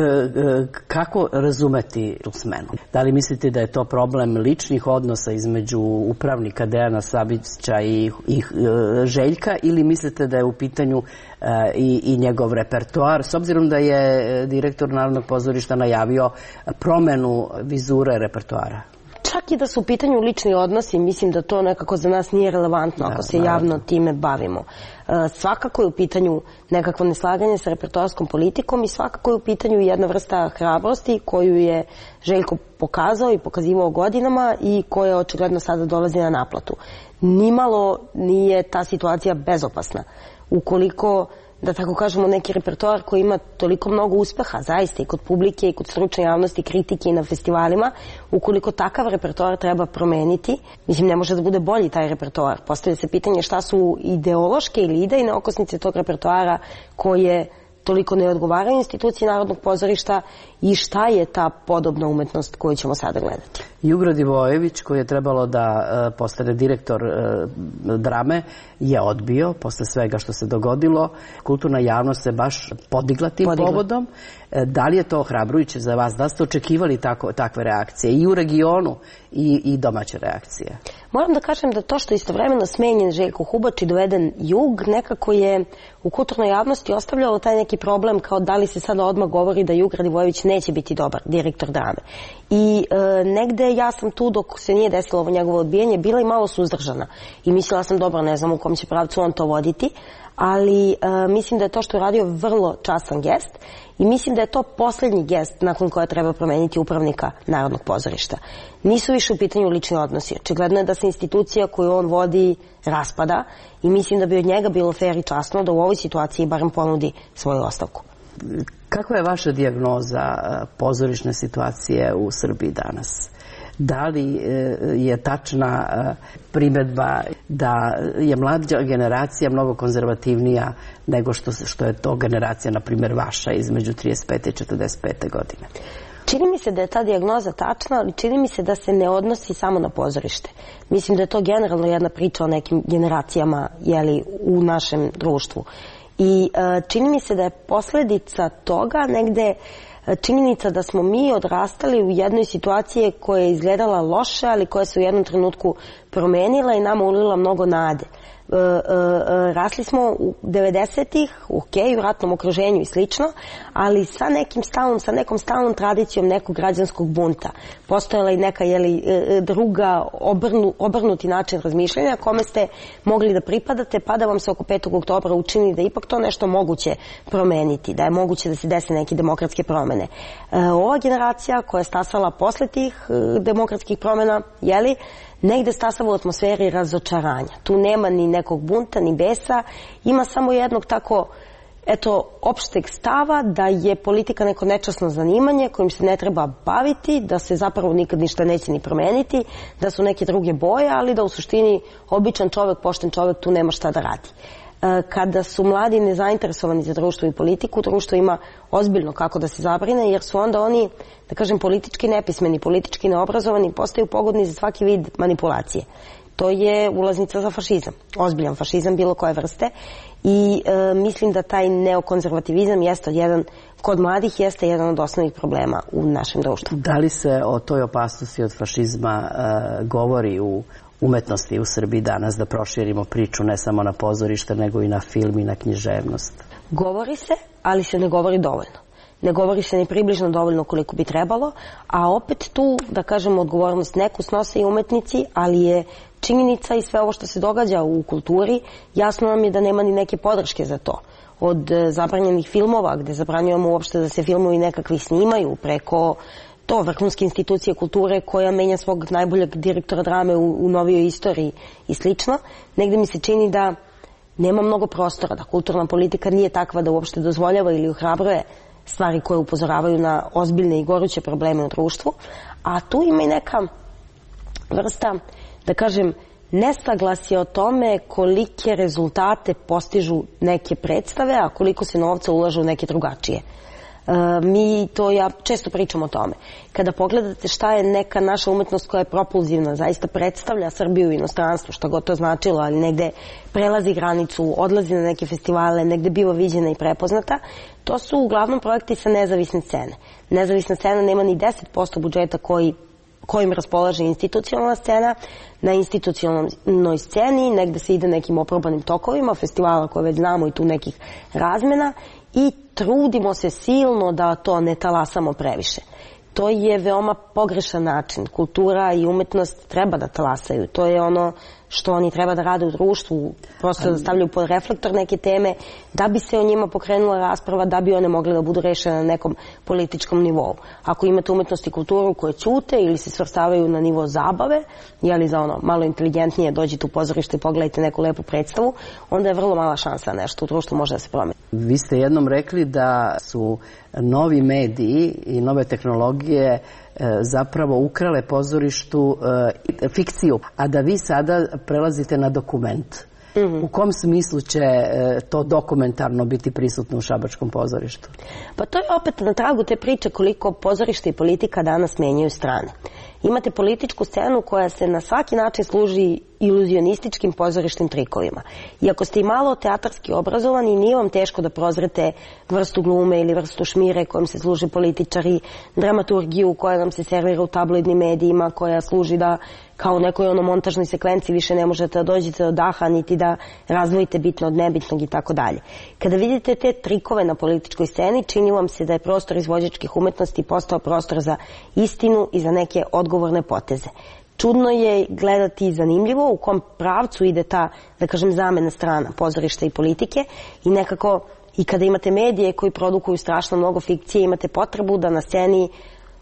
kako razumeti tu smenu? Da li mislite da je to problem ličnih odnosa između upravnika Dejana Savića i, i Željka ili mislite da je u pitanju i, i njegov repertoar, s obzirom da je direktor Narodnog pozorišta najavio promenu vizure repertoara? Čak i da su u pitanju lični odnosi, mislim da to nekako za nas nije relevantno ako se javno time bavimo. Svakako je u pitanju nekakvo neslaganje sa repertoarskom politikom i svakako je u pitanju jedna vrsta hrabrosti koju je Željko pokazao i pokazivao godinama i koja očigledno sada dolazi na naplatu. Nimalo nije ta situacija bezopasna. Ukoliko, da tako kažemo, neki repertoar koji ima toliko mnogo uspeha, zaista i kod publike i kod stručne javnosti, kritike i na festivalima, ukoliko takav repertoar treba promeniti, mislim, ne može da bude bolji taj repertoar. Postavlja se pitanje šta su ideološke ili idejne okosnice tog repertoara koje toliko ne odgovaraju instituciji Narodnog pozorišta i šta je ta podobna umetnost koju ćemo sada gledati. Jugro Divojević, koji je trebalo da postane direktor drame, je odbio posle svega što se dogodilo. Kulturna javnost se baš podigla tim podigla. povodom. Da li je to ohrabrujuće za vas? Da ste očekivali tako, takve reakcije i u regionu i, i domaće reakcije? Moram da kažem da to što je istovremeno smenjen Željko Hubač i doveden Jug nekako je u kulturnoj javnosti ostavljalo taj neki problem kao da li se sada odmah govori da Jug Radivojević neće biti dobar direktor drame. I e, negde ja sam tu dok se nije desilo ovo njegovo odbijanje bila i malo suzdržana i mislila sam dobro, ne znam u kom će pravcu on to voditi, ali e, mislim da je to što je radio vrlo častan gest i mislim da je to posljednji gest nakon koja treba promeniti upravnika Narodnog pozorišta. Nisu više u pitanju lični odnosi. Očigledno je da se institucija koju on vodi raspada i mislim da bi od njega bilo fer i časno da u ovoj situaciji barem ponudi svoju ostavku. Kakva je vaša dijagnoza pozorišne situacije u Srbiji danas? Da li je tačna primedba da je mlađa generacija mnogo konzervativnija nego što, što je to generacija, na primjer, vaša između trideset pete i četrdeset pete godine? Čini mi se da je ta dijagnoza tačna, ali čini mi se da se ne odnosi samo na pozorište. Mislim da je to generalno jedna priča o nekim generacijama, jeli, u našem društvu. I e, čini mi se da je posledica toga negde činjenica da smo mi odrastali u jednoj situaciji koja je izgledala loše, ali koja se u jednom trenutku promenila i nama ulila mnogo nade. E, e, rasli smo u devedesetih, ok, u ratnom okruženju i slično, ali sa nekim stalnom, sa nekom stalnom tradicijom nekog građanskog bunta. Postojala i neka, jeli, druga obrnu, obrnuti način razmišljanja kome ste mogli da pripadate, pa da vam se oko petog oktobra učini da ipak to nešto moguće promeniti, da je moguće da se dese neke demokratske promene. E, ova generacija koja je stasala posle tih e, demokratskih promena, jeli, negde stasava u atmosferi razočaranja. Tu nema ni nekog bunta, ni besa, ima samo jednog tako, eto, opšteg stava da je politika neko nečasno zanimanje kojim se ne treba baviti, da se zapravo nikad ništa neće ni promeniti, da su neke druge boje, ali da u suštini običan čovek, pošten čovek tu nema šta da radi. Kada su mladi nezainteresovani za društvo i politiku, društvo ima ozbiljno kako da se zabrine, jer su onda oni, da kažem, politički nepismeni, politički neobrazovani, postaju pogodni za svaki vid manipulacije. To je ulaznica za fašizam, ozbiljan fašizam bilo koje vrste i e, mislim da taj neokonzervativizam jeste jedan, kod mladih jeste jedan od osnovnih problema u našem društvu. Da li se o toj opasnosti od fašizma e, govori u umetnosti u Srbiji danas, da proširimo priču ne samo na pozorište, nego i na film i na književnost? Govori se, ali se ne govori dovoljno. Ne govori se ni približno dovoljno koliko bi trebalo, a opet tu, da kažem, odgovornost neku snose i umetnici, ali je činjenica i sve ovo što se događa u kulturi, jasno nam je da nema ni neke podrške za to. Od zabranjenih filmova, gde zabranjujemo uopšte da se filmovi nekakvi snimaju, preko to vrhunske institucije kulture koja menja svog najboljeg direktora drame u, u novijoj istoriji i slično, negde mi se čini da nema mnogo prostora, da kulturna politika nije takva da uopšte dozvoljava ili ohrabruje stvari koje upozoravaju na ozbiljne i goruće probleme u društvu, a tu ima i neka vrsta, da kažem, nesaglasje o tome kolike rezultate postižu neke predstave, a koliko se novca ulaže u neke drugačije. E, mi to, ja često pričam o tome. Kada pogledate šta je neka naša umetnost koja je propulzivna, zaista predstavlja Srbiju u inostranstvu, šta god to značilo, ali negde prelazi granicu, odlazi na neke festivale, negde biva viđena i prepoznata, to su uglavnom projekti sa nezavisne scene. Nezavisna scena nema ni deset posto budžeta koji kojim raspolaže institucionalna scena. Na institucionalnoj sceni negde se ide nekim oprobanim tokovima, festivala koje već znamo i tu nekih razmena i trudimo se silno da to ne talasamo previše. To je veoma pogrešan način. Kultura i umetnost treba da talasaju. To je ono što oni treba da rade u društvu, prosto da stavljaju pod reflektor neke teme, da bi se o njima pokrenula rasprava, da bi one mogle da budu rešene na nekom političkom nivou. Ako imate umetnost i kulturu koje ćute ili se svrstavaju na nivo zabave, jeli za ono malo inteligentnije dođite u pozorište i pogledajte neku lepu predstavu, onda je vrlo mala šansa nešto u društvu može da se promeni. Vi ste jednom rekli da su novi mediji i nove tehnologije zapravo ukrale pozorištu e, fikciju, a da vi sada prelazite na dokument. Mm-hmm. U kom smislu će e, to dokumentarno biti prisutno u šabačkom pozorištu? Pa to je opet na tragu te priče koliko pozorište i politika danas menjaju strane. Imate političku scenu koja se na svaki način služi iluzionističkim pozorišnim trikovima. I ako ste i malo teatarski obrazovani, nije vam teško da prozrete vrstu glume ili vrstu šmire kojom se služe političari, dramaturgiju koja nam se servira u tabloidnim medijima, koja služi da kao u nekoj ono montažnoj sekvenciji više ne možete da dođete do daha, niti da razdvojite bitno od nebitnog i tako dalje. Kada vidite te trikove na političkoj sceni, čini vam se da je prostor izvođačkih umetnosti postao prostor za istinu i za neke odgovorne poteze. Čudno je gledati i zanimljivo u kom pravcu ide ta, da kažem, zamena strana pozorišta i politike i nekako i kada imate medije koji produkuju strašno mnogo fikcije, imate potrebu da na sceni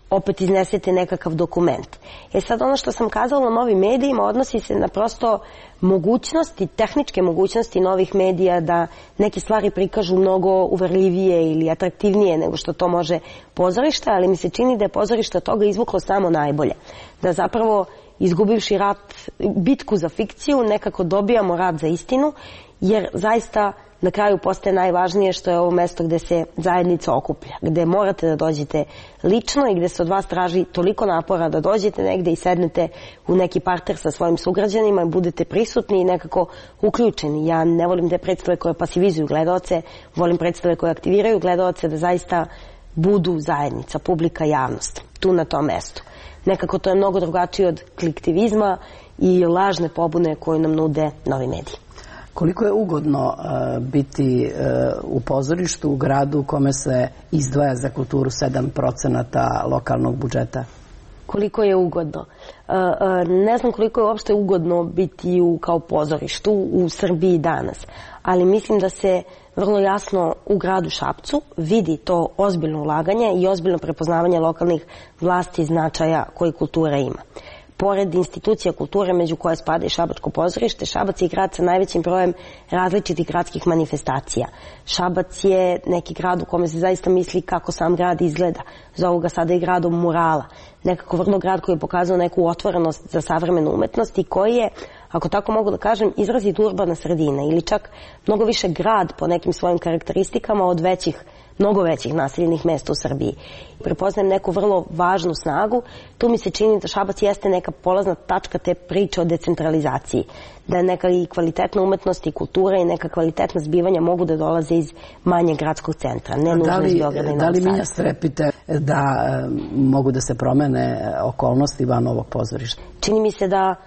opet iznesete nekakav dokument. E sad ono što sam kazala o novim medijima odnosi se na prosto mogućnosti, tehničke mogućnosti novih medija da neke stvari prikažu mnogo uverljivije ili atraktivnije nego što to može pozorište, ali mi se čini da je pozorište toga izvuklo samo najbolje. Da zapravo izgubivši rat, bitku za fikciju, nekako dobijamo rat za istinu, jer zaista na kraju postaje najvažnije što je ovo mesto gde se zajednica okuplja, gde morate da dođete lično i gde se od vas traži toliko napora da dođete negde i sednete u neki parter sa svojim sugrađanima i budete prisutni i nekako uključeni. Ja ne volim te predstave koje pasivizuju gledaoce, volim predstave koje aktiviraju gledaoce da zaista budu zajednica, publika, javnost, tu na tom mestu. Nekako to je mnogo drugačije od kliktivizma i lažne pobune koje nam nude novi mediji. Koliko je ugodno uh, biti uh, u pozorištu u gradu u kome se izdvaja za kulturu sedam procenata lokalnog budžeta? Koliko je ugodno? Uh, uh, ne znam koliko je uopšte ugodno biti u, kao pozorištu u Srbiji danas, ali mislim da se vrlo jasno u gradu Šapcu vidi to ozbiljno ulaganje i ozbiljno prepoznavanje lokalnih vlasti značaja koji kultura ima. Pored institucija kulture među koje spada i Šabačko pozorište, Šabac je grad sa najvećim brojem različitih gradskih manifestacija. Šabac je neki grad u kome se zaista misli kako sam grad izgleda. Zovu ga sada i gradom murala. Nekako vrlo grad koji je pokazao neku otvorenost za savremenu umetnost i koji je, ako tako mogu da kažem, izrazit urbana sredina ili čak mnogo više grad po nekim svojim karakteristikama od većih mnogo većih naseljenih mesta u Srbiji. Prepoznajem neku vrlo važnu snagu. Tu mi se čini da Šabac jeste neka polazna tačka te priče o decentralizaciji. Da neka i kvalitetna umetnost i kultura i neka kvalitetna zbivanja mogu da dolaze iz manjeg gradskog centra, ne nužno iz Beograda i Novog Sada. Da li Minja strepite da e, mogu da se promene okolnosti van ovog pozorišta? Čini mi se da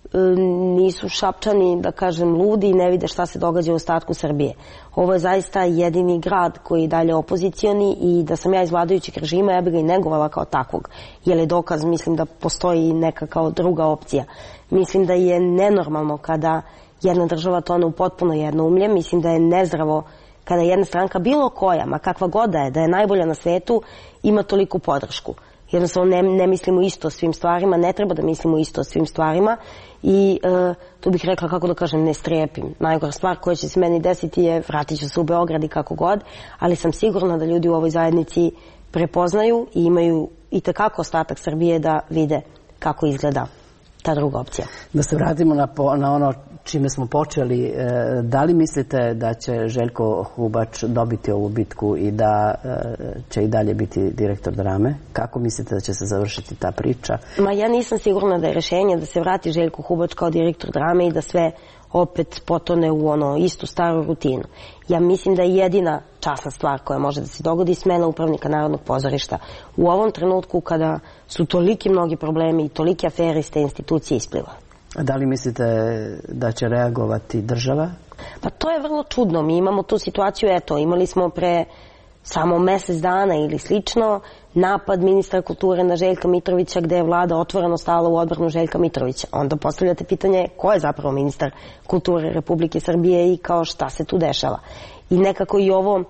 nisu Šapčani, da kažem, ludi i ne vide šta se događa u ostatku Srbije. Ovo je zaista jedini grad koji je dalje opozicioni i da sam ja iz vladajućeg režima, ja bih ga i negovala kao takvog. Jer je dokaz, mislim da postoji neka kao druga opcija. Mislim da je nenormalno kada jedna država tone u potpuno jednoumlje. Mislim da je nezdravo kada jedna stranka, bilo koja, ma kakva god da je, da je najbolja na svetu, ima toliku podršku. Jednostavno ne, ne mislimo isto o svim stvarima, ne treba da mislimo isto o svim stvarima i e, tu bih rekla, kako da kažem, ne strepim. Najgora stvar koja će se meni desiti je vratit ću se u Beograd i kako god, ali sam sigurna da ljudi u ovoj zajednici prepoznaju i imaju i tekako ostatak Srbije da vide kako izgleda ta druga opcija. Da se vratimo na, po, na ono čime smo počeli, e, da li mislite da će Željko Hubač dobiti ovu bitku i da e, će i dalje biti direktor drame? Kako mislite da će se završiti ta priča? Ma ja nisam sigurna da je rešenje da se vrati Željko Hubač kao direktor drame i da sve opet potone u ono istu staru rutinu. Ja mislim da je jedina časna stvar koja može da se dogodi smena upravnika Narodnog pozorišta u ovom trenutku kada su toliki mnogi problemi i tolike afere iz te institucije ispliva. A da li mislite da će reagovati država? Pa to je vrlo čudno. Mi imamo tu situaciju, eto, imali smo pre samo mesec dana ili slično napad ministra kulture na Željka Mitrovića gde je vlada otvoreno stala u odbranu Željka Mitrovića. Onda postavljate pitanje ko je zapravo ministar kulture Republike Srbije i kao šta se tu dešava. I nekako i ovo uh,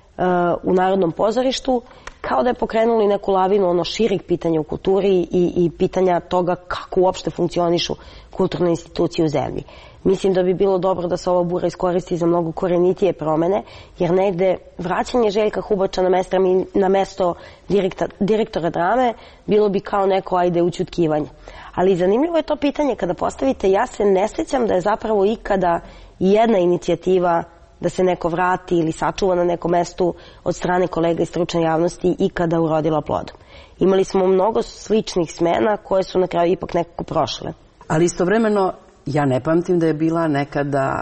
u Narodnom pozorištu kao da je pokrenuli neku lavinu ono širih pitanja u kulturi i, i pitanja toga kako uopšte funkcionišu kulturne institucije u zemlji. Mislim da bi bilo dobro da se ova bura iskoristi za mnogo korenitije promene, jer negde vraćanje Željka Hubača na mesto, na mesto direktor, direktora drame bilo bi kao neko ajde ućutkivanje. Ali zanimljivo je to pitanje kada postavite, ja se ne sjećam da je zapravo ikada jedna inicijativa da se neko vrati ili sačuva na nekom mestu od strane kolega iz stručne javnosti ikada urodila plodom. Imali smo mnogo sličnih smena koje su na kraju ipak nekako prošle. Ali istovremeno ja ne pamtim da je bila nekada,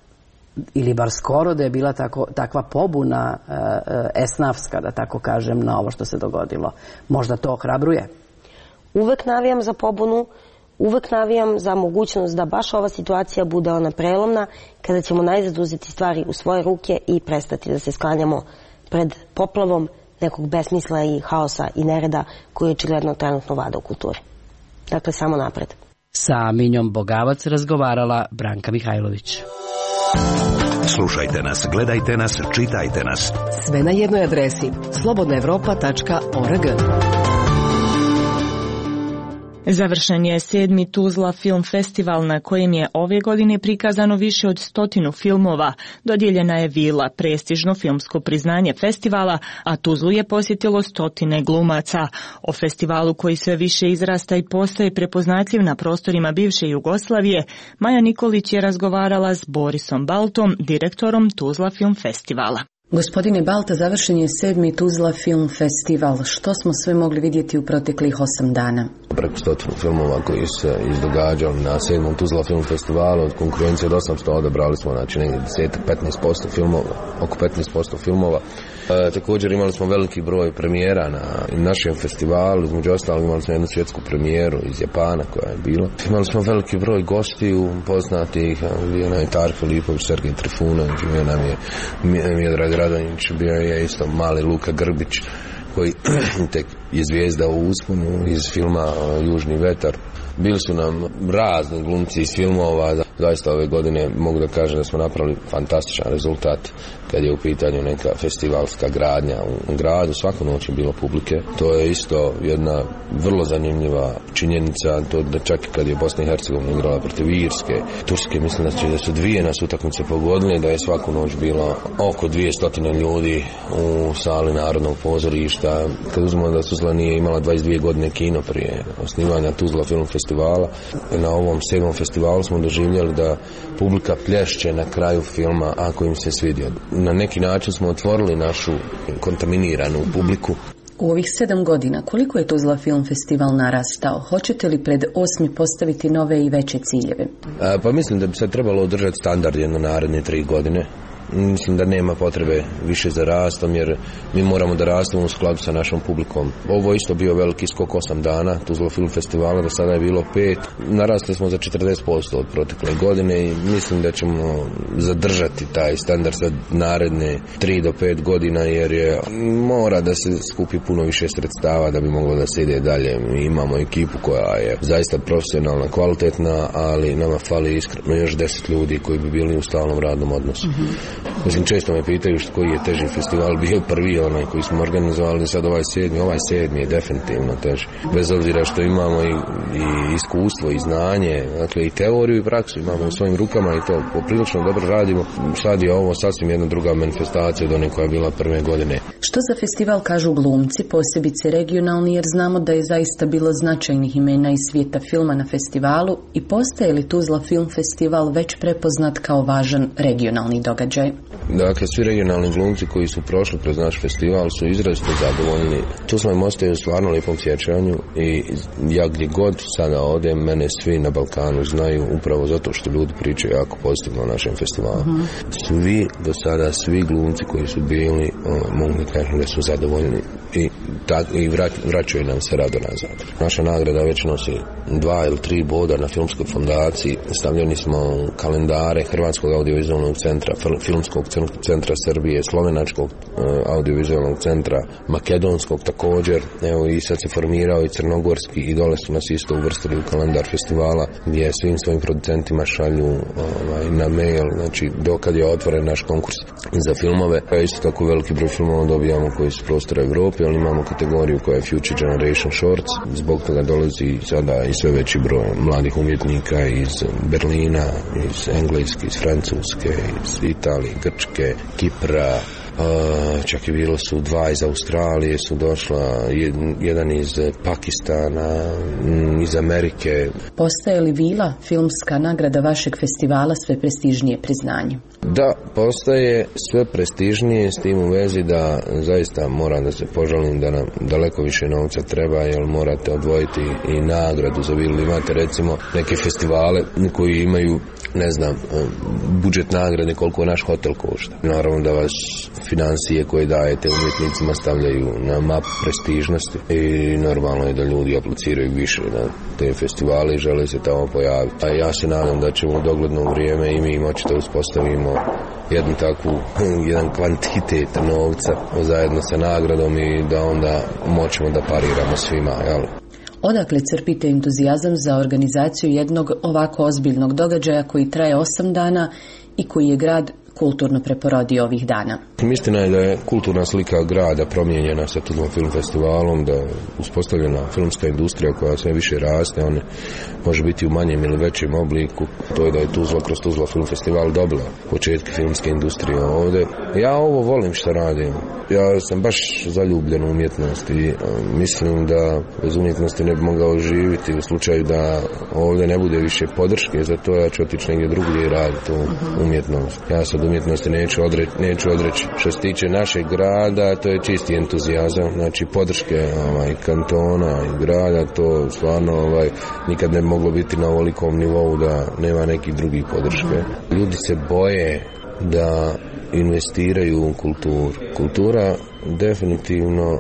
ili bar skoro da je bila tako, takva pobuna uh, esnafska, da tako kažem, na ovo što se dogodilo. Možda to ohrabruje? Uvek navijam za pobunu, uvek navijam za mogućnost da baš ova situacija bude ona prelomna, kada ćemo najzad uzeti stvari u svoje ruke i prestati da se sklanjamo pred poplavom nekog besmisla i haosa i nereda koji je očigledno trenutno vlada u kulturi. Dakle, samo napred. Sa Minjom Bogavac razgovarala Branka Mihajlović. Slušajte nas, gledajte nas, čitajte nas. Sve na jednoj adresi slobodna evropa tačka org. Završen je sedmi Tuzla Film Festival na kojem je ove godine prikazano više od stotinu filmova. Dodijeljena je Vila, prestižno filmsko priznanje festivala, a Tuzlu je posjetilo stotine glumaca. O festivalu koji sve više izrasta i postaje prepoznatljiv na prostorima bivše Jugoslavije, Maja Nikolić je razgovarala s Borisom Baltom, direktorom Tuzla Film Festivala. Gospodine Balta, završen je sedmi Tuzla Film Festival. Što smo sve mogli vidjeti u proteklih osam dana? Preko stotinu filmova koji se izdogađali na sedmom Tuzla Film Festivalu. Od konkurencije od osamsto odabrali smo, znači negdje deset do petnaest posto filmova, oko petnaest posto filmova. E, također imali smo veliki broj premijera na našem festivalu, između ostalog imali smo jednu svjetsku premijeru iz Japana koja je bila. Imali smo veliki broj gostiju poznatih, bio nam je Tark Filipović, Sergej Trifunović, bio nam je Miodrag Radonjić, bio je isto mali Luka Grbić koji tek je zvijezda u usponu iz filma Južni vetar. Bili su nam razni glumci iz filmova, zaista ove godine mogu da kažem da smo napravili fantastičan rezultat kad je u pitanju neka festivalska gradnja u gradu. Svaku noć je bilo publike, to je isto jedna vrlo zanimljiva činjenica, to da čak i kad je Bosna i Hercegovina igrala protiv Irske, Turske, mislim da, će, da su dvije nas utakmice pogodile, da je svaku noć bilo oko dvjesto ljudi u sali Narodnog pozorišta. Kad uzmemo da Tuzla nije imala dvadeset dvije godine kino prije osnivanja Tuzla Film Festivala, na ovom sedmom festivalu smo doživjeli da publika plješće na kraju filma ako im se svidio. Na neki način smo otvorili našu kontaminiranu publiku. U ovih sedam godina koliko je Tuzla Film Festival narastao? Hoćete li pred osmi postaviti nove i veće ciljeve? A, pa mislim da bi se trebalo održati standard jedno naredne tri godine. Mislim da nema potrebe više za rastom, jer mi moramo da rastemo u skladu sa našom publikom. Ovo isto bio veliki skok osam dana Tuzla Film Festivala, do sada je bilo pet. Narasli smo za četrdeset posto od protekle godine i mislim da ćemo zadržati taj standard za naredne tri do pet godina, jer je mora da se skupi puno više sredstava da bi moglo da se ide dalje. Mi imamo ekipu koja je zaista profesionalna, kvalitetna, ali nama fali iskreno još deset ljudi koji bi bili u stalnom radnom odnosu. Mm-hmm. Mislim, često me pitaju što koji je teži festival bio, prvi onaj koji smo organizovali, sad ovaj sedmi, ovaj sedmi je definitivno teži. Bez obzira što imamo i, i iskustvo i znanje, dakle i teoriju i praksu imamo u svojim rukama i to poprilično dobro radimo. Sad je ovo sasvim jedna druga manifestacija od one koja je bila prve godine. Što za festival kažu glumci, posebice regionalni, jer znamo da je zaista bilo značajnih imena iz svijeta filma na festivalu, i postaje li Tuzla Film Festival već prepoznat kao važan regionalni događaj? Dakle, svi regionalni glumci koji su prošli kroz naš festival su izrazito zadovoljni. Tuzla im ostaje u stvarno lijepom sjećanju i ja gdje god sada odem, mene svi na Balkanu znaju upravo zato što ljudi pričaju jako pozitivno o našem festivalu. Uh-huh. Svi do sada, svi glumci koji su bili, o, mogu da kažem da su zadovoljni i, tak, i vrać, vraćaju nam se rado nazad. Naša nagrada već nosi dva ili tri boda na filmskoj fondaciji. Stavljeni smo u kalendare Hrvatskog audiovizualnog centra, Filmskog centra Srbije, Slovenačkog audiovizualnog centra, Makedonskog također. Evo i sad se formirao i Crnogorski i dole su nas isto uvrstili u kalendar festivala gdje svim svojim producentima šalju ovaj, na mail, znači dokad je otvoren naš konkurs za filmove. A isto tako veliki broj filmova dobijamo koji su prostora Evrope, ali imamo kategoriju koja je Future Generation Shorts. Zbog toga dolazi sada i sve veći broj mladih umjetnika iz Berlina, iz Engleske, iz Francuske, iz Italije, Grčke, Kipra, Uh, čak i bilo su dva iz Australije, su došla, jedan iz Pakistana, iz Amerike. Postaje li Vila, filmska nagrada vašeg festivala, sve prestižnije priznanje? Da, postaje sve prestižnije, s tim u vezi da zaista moram da se požalim da nam daleko više novca treba, jer morate odvojiti i nagradu za Vilu. Imate recimo neke festivale koji imaju, ne znam, budžet nagrade koliko naš hotel košta. Naravno da vas financije koje dajete umjetnicima stavljaju na mapu prestižnosti i normalno je da ljudi apliciraju više na te festivale i žele se tamo pojaviti. A ja se nadam da ćemo u dogledno vrijeme i mi moći da uspostavimo jednu takvu, jedan kvantitet novca zajedno sa nagradom i da onda moćemo da pariramo svima, jel? Odakle crpite entuzijazam za organizaciju jednog ovako ozbiljnog događaja koji traje osam dana i koji je grad kulturno preporodio ovih dana. Istina je da je kulturna slika grada promijenjena sa Tuzlom film festivalom, da je uspostavljena filmska industrija koja sve više raste, on može biti u manjem ili većem obliku. To je da je Tuzla kroz Tuzla film festival dobila početke filmske industrije ovdje. Ja ovo volim što radim. Ja sam baš zaljubljen u umjetnost i mislim da bez umjetnosti ne bi mogao živjeti u slučaju da ovdje ne bude više podrške, zato ja ću otići negdje drugdje i raditi tu umjetnost. Ja sad umjetnosti neću odreći, neću odreći. Što se tiče našeg grada, to je čisti entuzijazam, znači podrške ovaj, kantona i grada, to stvarno ovaj, nikad ne bi moglo biti na ovolikom nivou da nema nekih drugih podrške. Ljudi se boje da investiraju u kulturu. Kultura definitivno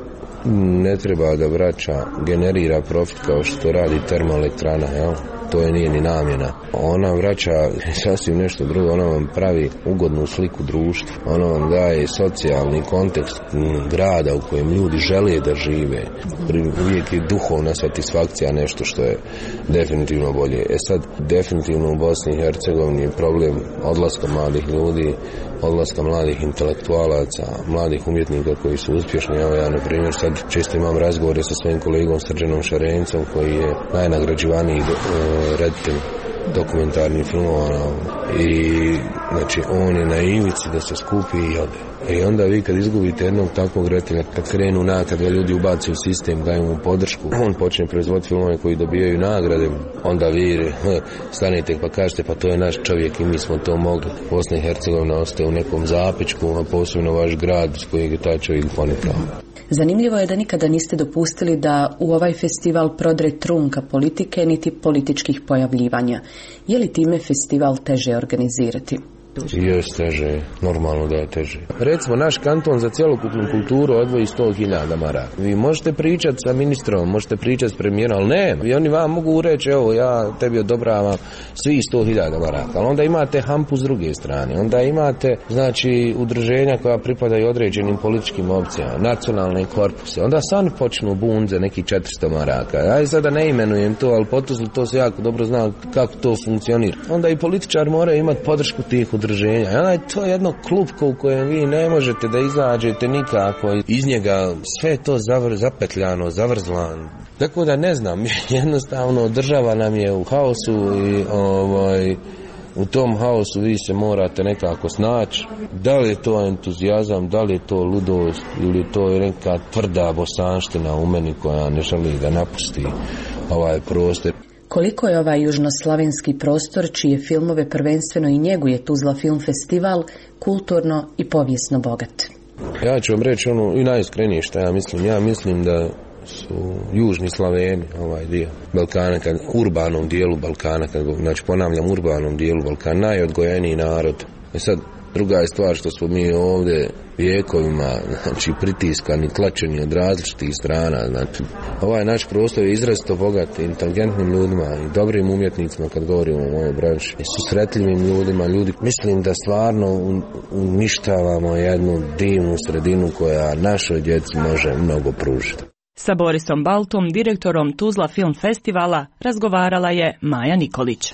ne treba da vraća, generira profit kao što radi termoelektrana, jel? To je nije ni namjena. Ona vraća sasvim nešto drugo, ona vam pravi ugodnu sliku društva, ona vam daje socijalni kontekst grada u kojem ljudi žele da žive. Uvijek je duhovna satisfakcija nešto što je definitivno bolje. E sad, definitivno u Bosni i Hercegovini je problem odlaska mladih ljudi, odlaska mladih intelektualaca, mladih umjetnika koji su uspješni. Evo ja, na primjer, sad često imam razgovore sa svojim kolegom Srđanom Šarencom, koji je najnagrađivaniji reditelj dokumentarnih filmova i znači on je na ivici da se skupi i ode. I onda vi kad izgubite jednog takvog reditelja, kad krenu na, kad ga ljudi ubaci u sistem, daju mu podršku, on počne proizvoditi filmove koji dobijaju nagrade, onda vi stanete pa kažete pa to je naš čovjek i mi smo to mogli. Bosna i Hercegovina ostaje u nekom zapičku, a posebno vaš grad s kojeg je taj čovjek ponikao. Zanimljivo je da nikada niste dopustili da u ovaj festival prodre trunka politike niti političkih pojavljivanja. Je li time festival teže organizirati? Jes teže, normalno da je teže. Recimo, naš kanton za cjelokupnu kulturu odvoji sto hiljada maraka. Vi možete pričati sa ministrom, možete pričati s premijerom, ali ne. I oni vam mogu reći, evo, ja tebi odobravam svi sto hiljada maraka. Ali onda imate hampu s druge strane. Onda imate, znači, udruženja koja pripadaju određenim političkim opcijama, nacionalne korpuse. Onda sami počnu bunze neki četiristo maraka. Ja sada ne imenujem to, ali potuzli to se jako dobro zna kako to funkcionira. Onda i političar mora imati podršku tih udruženja. Ja, to je jedno klupko u kojem vi ne možete da izađete nikako. Iz njega sve to zavr, zapetljano, zavrzlano. Tako da ne znam, jednostavno država nam je u haosu i ovaj, u tom haosu vi se morate nekako snaći. Da li je to entuzijazam, da li je to ludost ili je to neka tvrda bosanština u meni koja ne želi da napusti ovaj prostor. Koliko je ovaj južnoslavenski prostor, čije filmove prvenstveno i njeguje Tuzla film festival, kulturno i povijesno bogat? Ja ću vam reći ono i najiskrenije što ja mislim. Ja mislim da su južni Slaveni, ovaj dio Balkana, kad, urbanom dijelu Balkana, kad, znači ponavljam urbanom dijelu Balkana, najodgojeniji narod. E sad, druga je stvar što smo mi ovdje vijekovima, znači pritiskani, tlačeni od različitih strana. Znači, ovaj naš prostor je izrazito bogat inteligentnim ljudima i dobrim umjetnicima kad govorimo o ovoj branši. I susretljivim ljudima, ljudi. Mislim da stvarno uništavamo jednu divnu sredinu koja našoj djeci može mnogo pružiti. Sa Borisom Baltom, direktorom Tuzla film festivala, razgovarala je Maja Nikolić.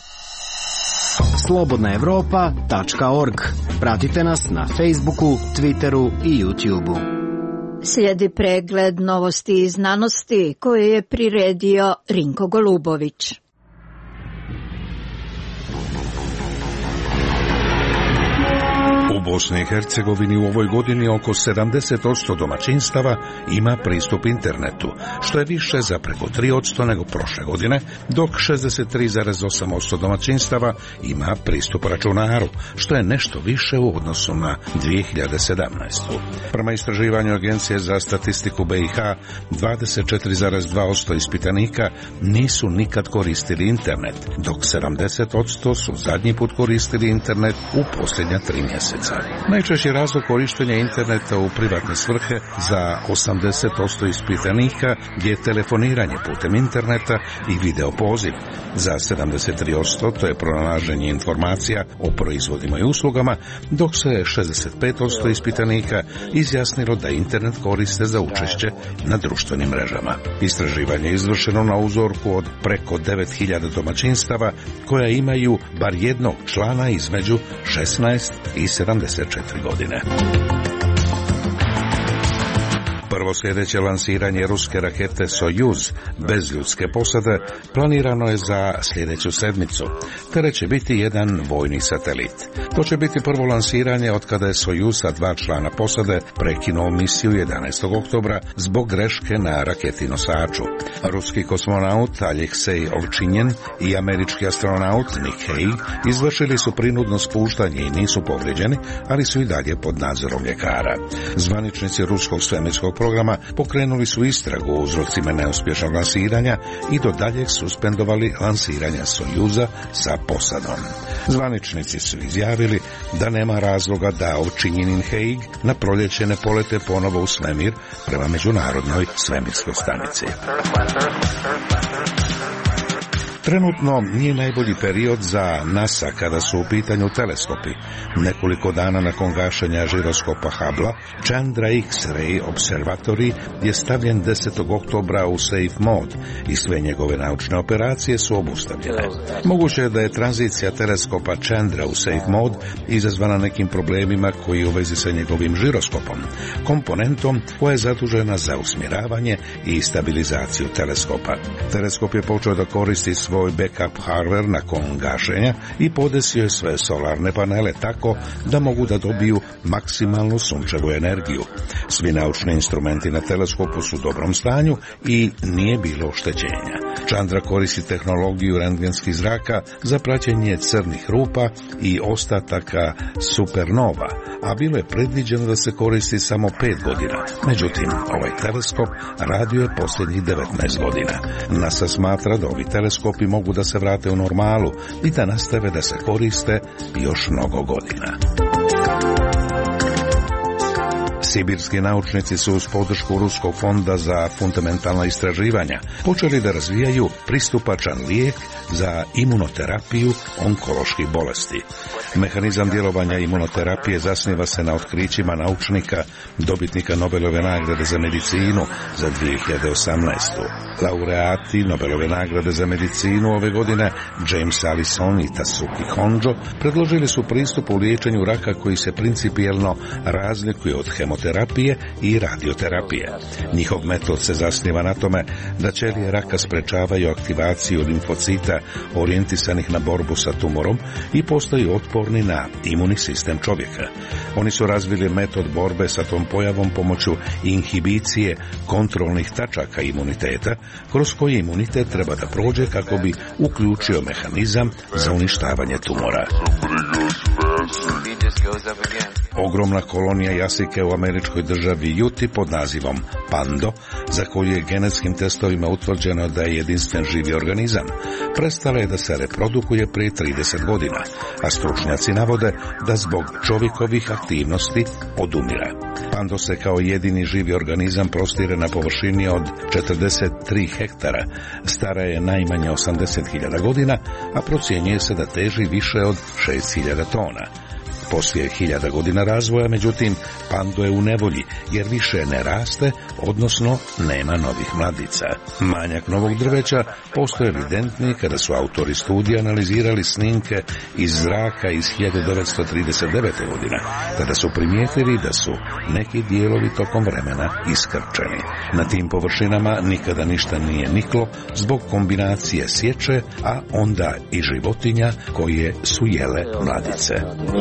slobodna evropa tačka org. Pratite nas na Facebooku, Twitteru i YouTubeu. Slijedi pregled novosti i znanosti koje je priredio Rinko Golubović. U Bosni i Hercegovini u ovoj godini oko sedamdeset posto domaćinstava ima pristup internetu, što je više za preko tri posto nego prošle godine, dok šezdeset tri zarez osam posto domaćinstava ima pristup računaru, što je nešto više u odnosu na dvije hiljade sedamnaestu. Prema istraživanju Agencije za statistiku B i H, dvadeset četiri zarez dva posto ispitanika nisu nikad koristili internet, dok sedamdeset posto su zadnji put koristili internet u posljednja tri mjeseca. Najčešći razlog korištenja interneta u privatne svrhe za osamdeset posto ispitanika je telefoniranje putem interneta i video poziv. Za sedamdeset tri posto to je pronalaženje informacija o proizvodima i uslugama, dok se šezdeset pet posto ispitanika izjasnilo da internet koriste za učešće na društvenim mrežama. Istraživanje je izvršeno na uzorku od preko devet hiljada domaćinstava koja imaju bar jednog člana između šesnaest i sedamdeset sedamdeset četiri godine. Prvo sljedeće lansiranje ruske rakete Sojuz bez ljudske posade planirano je za sljedeću sedmicu. Tere će biti jedan vojni satelit. To će biti prvo lansiranje od kada je Sojuz sa dva člana posade prekinuo misiju jedanaestog oktobra zbog greške na raketi nosaču. Ruski kosmonaut Aljeksej Ovčinjen i američki astronaut Nick Hague izvršili su prinudno spuštanje i nisu povrijeđeni, ali su i dalje pod nadzorom ljekara. Zvaničnici ruskog svemirskog programa pokrenuli su istragu o uzrocima neuspješnog lansiranja i do daljeg suspendovali lansiranja Sojuza sa posadom. Zvaničnici su izjavili da nema razloga da Ovčinjenin Hague na proljeće ne polete ponovo u svemir prema Međunarodnoj svemirskoj stanici. Trenutno nije najbolji period za NASA kada su u pitanju teleskopi. Nekoliko dana nakon gašenja žiroskopa Hubble, Chandra X-ray Observatory je stavljen desetog oktobra u safe mode i sve njegove naučne operacije su obustavljene. Moguće je da je tranzicija teleskopa Chandra u safe mode izazvana nekim problemima koji u vezi sa njegovim žiroskopom, komponentom koja je zadužena za usmjeravanje i stabilizaciju teleskopa. Teleskop je počeo da koristi svoj backup hardware nakon gašenja i podesio je sve solarne panele tako da mogu da dobiju maksimalnu sunčevu energiju. Svi naučni instrumenti na teleskopu su u dobrom stanju i nije bilo oštećenja. Chandra koristi tehnologiju rentgenskih zraka za praćenje crnih rupa i ostataka supernova, a bilo je predviđeno da se koristi samo pet godina. Međutim, ovaj teleskop radio je posljednjih devetnaest godina. NASA smatra da ovi teleskopi mogu da se vrate u normalu i da nastave da se koriste još mnogo godina. Sibirski naučnici su uz podršku Ruskog fonda za fundamentalna istraživanja počeli da razvijaju pristupačan lijek za imunoterapiju onkoloških bolesti. Mehanizam djelovanja imunoterapije zasniva se na otkrićima naučnika, dobitnika Nobelove nagrade za medicinu za dvije hiljade osamnaestu. Laureati Nobelove nagrade za medicinu ove godine, James Allison i Tasuki Honjo, predložili su pristup u liječenju raka koji se principijelno razlikuje od hemoterapije i radioterapije. Njihov metod se zasniva na tome da ćelije raka sprečavaju aktivaciju limfocita orijentisanih na borbu sa tumorom i postaju otporni na imunni sistem čovjeka. Oni su razvili metod borbe sa tom pojavom pomoću inhibicije kontrolnih tačaka imuniteta, kroz koji imunitet treba da prođe kako bi uključio mehanizam za uništavanje tumora. Ogromna kolonija jasike u američkoj državi Juti pod nazivom Pando, za koju je genetskim testovima utvrđeno da je jedinstven živi organizam, prestala je da se reprodukuje prije trideset godina, a stručnjaci navode da zbog čovjekovih aktivnosti odumira. Pando se kao jedini živi organizam prostire na površini od četrdeset tri hektara, stara je najmanje osamdeset hiljada godina, a procjenjuje se da teži više od šest hiljada tona. Poslije hiljada godina razvoja, međutim, Pando je u nevolji, jer više ne raste, odnosno nema novih mladica. Manjak novog drveća postoje evidentni kada su autori studija analizirali snimke iz zraka iz hiljadu devetsto trideset devete. godine, kada su primijetili da su neki dijelovi tokom vremena iskrčeni. Na tim površinama nikada ništa nije niklo zbog kombinacije sječe, a onda i životinja koje su jele mladice.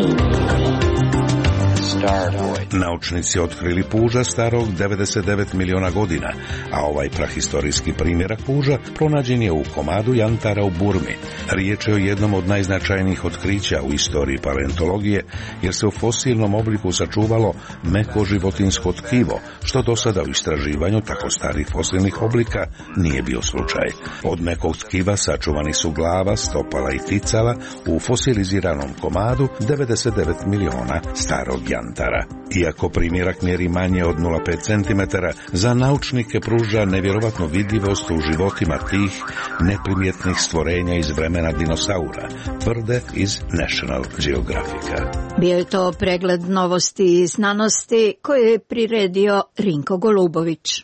Naučnici otkrili puža starog devedeset devet miliona godina, a ovaj prahistorijski primjerak puža pronađen je u komadu jantara u Burmi. Riječ je o jednom od najznačajnijih otkrića u istoriji paleontologije, jer se u fosilnom obliku sačuvalo meko životinjsko tkivo, što do sada u istraživanju tako starih fosilnih oblika nije bio slučaj. Od mekog tkiva sačuvani su glava, stopala i ticala u fosiliziranom komadu devedeset devet miliona starog jantara. Iako primjerak mjeri manje od nula zarez pet centimetara, za naučnike pruža nevjerovatno vidljivost u životima tih neprimjetnih stvorenja iz vremena dinosaura, tvrde iz National Geographica. Bio je to pregled novosti i znanosti koje je priredio Rinko Golubović.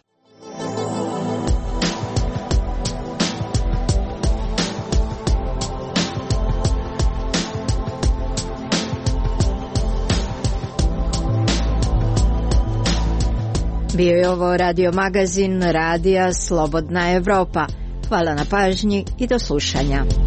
Bio je ovo radio magazin Radija Slobodna Evropa. Hvala na pažnji i do slušanja.